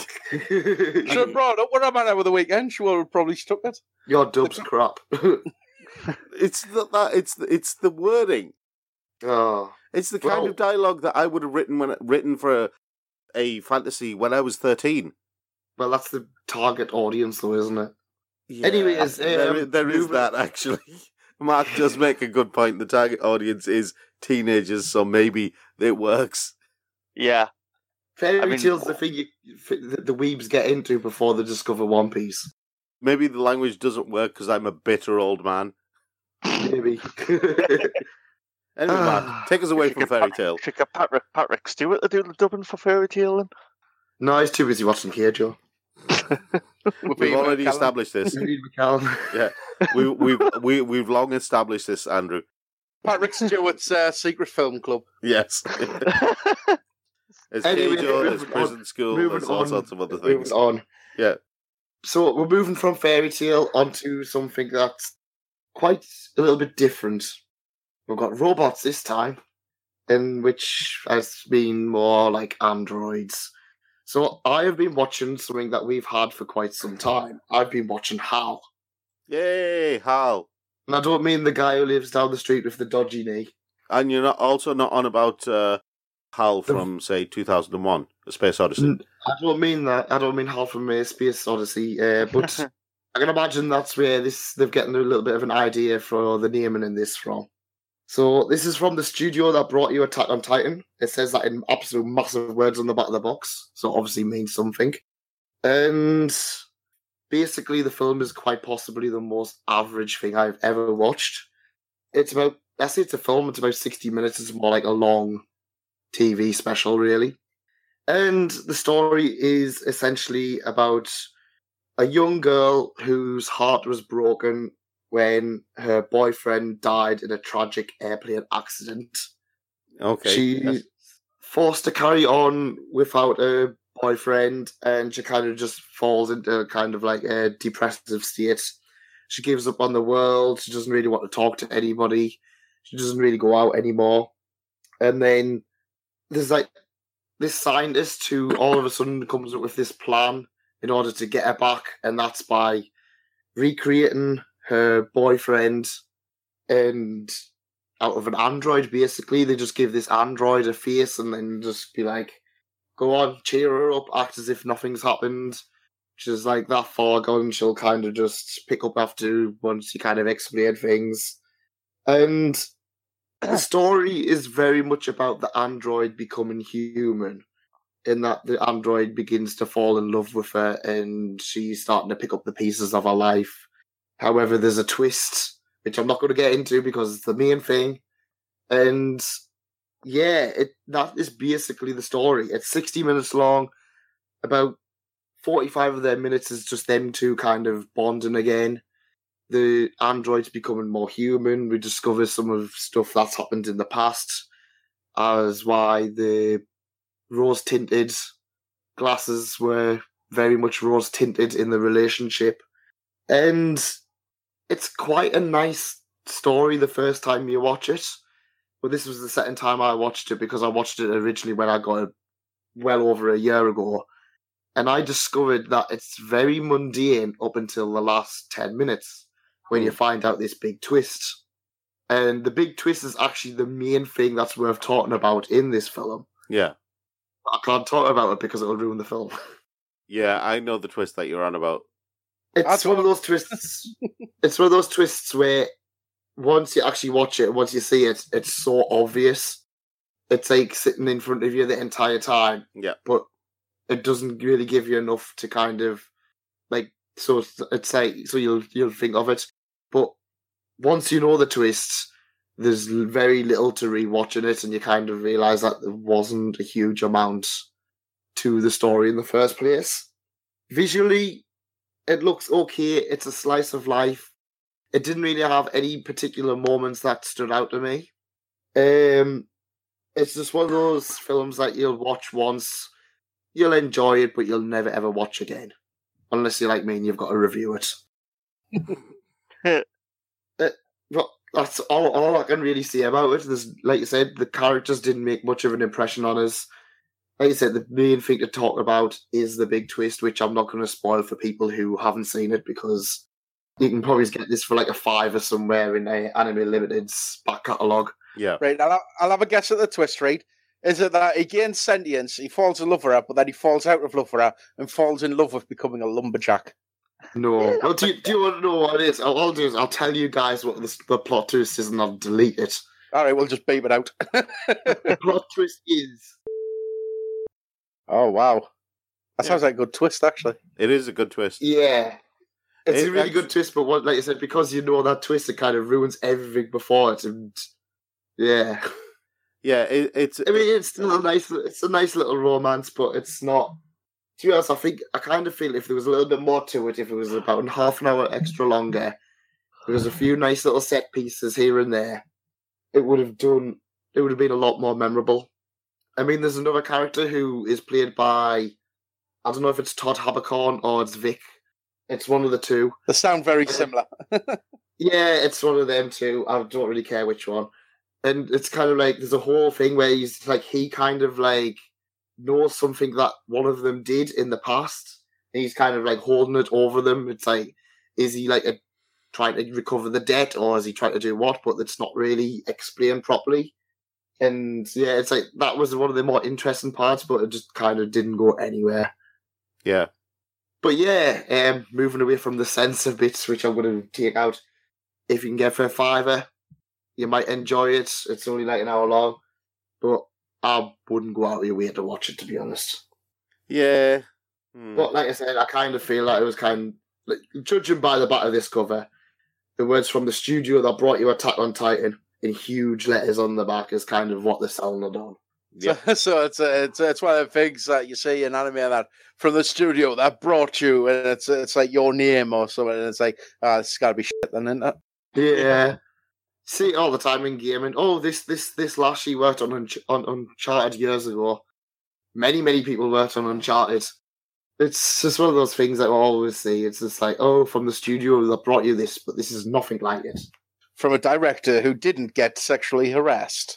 So brought up what about over the weekend? She would have probably stuck it. Your dub's crap. It's the wording. Oh. It's the kind of dialogue that I would have written for a fantasy when I was 13. Well, that's the target audience, though, isn't it? Yeah, Anyways, there is that, actually. Mark does make a good point. The target audience is teenagers, so maybe it works. Yeah. Fairy Tale's the thing the weebs get into before they discover One Piece. Maybe the language doesn't work because I'm a bitter old man. Maybe. Anyway, Mark, take us away from Fairy Tale. Should get Patrick Stewart to do the dubbing for Fairy Tale then? No, he's too busy watching Keijo. We've already established this. Yeah, we've long established this, Andrew. Patrick Stewart's Secret Film Club. Yes. There's Keijo, there's prison school, there's all sorts of other things. Moving on. Yeah. So we're moving from Fairy Tale onto something that's quite a little bit different. We've got robots this time, in which has been more like androids. So I have been watching something that we've had for quite some time. I've been watching HAL. Yay, HAL. And I don't mean the guy who lives down the street with the dodgy knee. And you're not on about HAL from, say, 2001, A Space Odyssey. I don't mean that. I don't mean HAL from Space Odyssey. But I can imagine that's where they've gotten a little bit of an idea for the naming in this from. So this is from the studio that brought you Attack on Titan. It says that in absolute massive words on the back of the box, so it obviously means something. And basically the film is quite possibly the most average thing I've ever watched. It's about, I say it's a film, it's about 60 minutes, it's more like a long TV special, really. And the story is essentially about a young girl whose heart was broken when her boyfriend died in a tragic airplane accident. Okay. She's forced to carry on without a boyfriend, and she kind of just falls into kind of like a depressive state. She gives up on the world. She doesn't really want to talk to anybody. She doesn't really go out anymore. And then there's like this scientist who all of a sudden comes up with this plan in order to get her back, and that's by recreating her boyfriend and out of an android, basically. They just give this android a face and then just be like, go on, cheer her up, act as if nothing's happened. She's like that far gone, she'll kind of just pick up after once you kind of explain things. And the story is very much about the android becoming human, in that the android begins to fall in love with her and she's starting to pick up the pieces of her life. However, there's a twist, which I'm not going to get into because it's the main thing. And yeah, that is basically the story. It's 60 minutes long. About 45 of their minutes is just them two kind of bonding again. The android's becoming more human. We discover some of stuff that's happened in the past, as why the rose-tinted glasses were very much rose-tinted in the relationship. And it's quite a nice story the first time you watch it. But this was the second time I watched it because I watched it originally when I got it well over a year ago. And I discovered that it's very mundane up until the last 10 minutes when you find out this big twist. And the big twist is actually the main thing that's worth talking about in this film. Yeah. I can't talk about it because it'll ruin the film. Yeah, I know the twist that you're on about. It's one of those twists. It's one of those twists where once you actually watch it, once you see it, it's so obvious. It's like sitting in front of you the entire time. Yeah. But it doesn't really give you enough to kind of like, so it's like, so you'll think of it. But once you know the twist, there's very little to rewatching it, and you kind of realise that there wasn't a huge amount to the story in the first place. Visually, it looks okay. It's a slice of life. It didn't really have any particular moments that stood out to me. It's just one of those films that you'll watch once, you'll enjoy it, but you'll never ever watch again. Unless you're like me and you've got to review it. But that's all I can really say about it. There's, like you said, the characters didn't make much of an impression on us. Like you said, the main thing to talk about is the big twist, which I'm not going to spoil for people who haven't seen it, because you can probably get this for like a $5 somewhere in a Anime Limited's back catalogue. Yeah. Right, I'll have a guess at the twist, right? Is it that he gains sentience, he falls in love with her, but then he falls out of love with her and falls in love with becoming a lumberjack? No. Well, do you want to know what it is? All I'll do is I'll tell you guys what the plot twist is and I'll delete it. All right, we'll just beep it out. The plot twist is... Oh, wow. That sounds like a good twist, actually. It is a good twist. Yeah. It's a really good twist, but what, like I said, because you know that twist, it kind of ruins everything before it. And yeah. Yeah, it's... I mean, it's still a nice little romance, but it's not... To be honest, I kind of feel if there was a little bit more to it, if it was about half an hour extra longer, there was a few nice little set pieces here and there, it would have been a lot more memorable. I mean, there's another character who is played by, I don't know if it's Todd Haberkorn or it's Vic. It's one of the two. They sound very similar. Yeah, it's one of them too. I don't really care which one. And it's kind of like, there's a whole thing where he's like, he kind of like knows something that one of them did in the past. And he's kind of like holding it over them. It's like, is he like trying to recover the debt, or is he trying to do what? But it's not really explained properly. And yeah, it's like, that was one of the more interesting parts, but it just kind of didn't go anywhere. Yeah. But yeah, moving away from the censor bits, which I'm going to take out. If you can get for $5, you might enjoy it. It's only like an hour long, but I wouldn't go out of your way to watch it, to be honest. Yeah. But like I said, I kind of feel like it was judging by the back of this cover, the words from the studio that brought you Attack on Titan in huge letters on the back is kind of what they're selling it on. Yeah. So it's one of the things that you see in anime that from the studio that brought you, and it's like your name or something, and it's like, this has got to be shit, then, isn't it? Yeah. See it all the time in gaming. Oh, this last she worked on Uncharted years ago. Many people worked on Uncharted. It's just one of those things that I always see. It's just like, oh, from the studio that brought you this, but this is nothing like it. From a director who didn't get sexually harassed.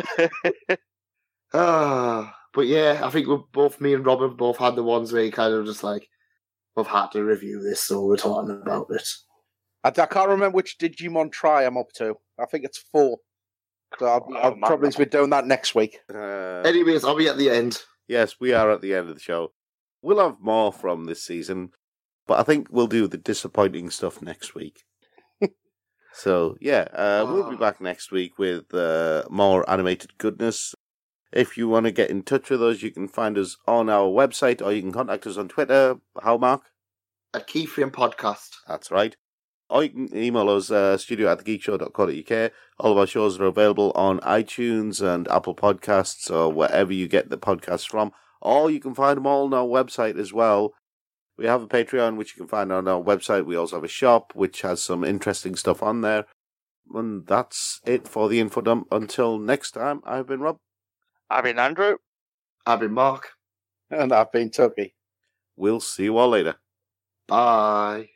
But yeah, I think me and Rob have both had the ones where you kind of just like, we've had to review this, so we're talking about it. I can't remember which Digimon try I'm up to. I think it's 4. So I'll probably be doing that next week. Anyways, I'll be at the end. Yes, we are at the end of the show. We'll have more from this season, but I think we'll do the disappointing stuff next week. So, yeah, we'll be back next week with more animated goodness. If you want to get in touch with us, you can find us on our website, or you can contact us on Twitter. How, Mark? At Keyframe Podcast. That's right. Or you can email us, studio@thegeekshow.co.uk. All of our shows are available on iTunes and Apple Podcasts, or wherever you get the podcasts from. Or you can find them all on our website as well. We have a Patreon, which you can find on our website. We also have a shop, which has some interesting stuff on there. And that's it for the info dump. Until next time, I've been Rob. I've been Andrew. I've been Mark. And I've been Tucky. We'll see you all later. Bye.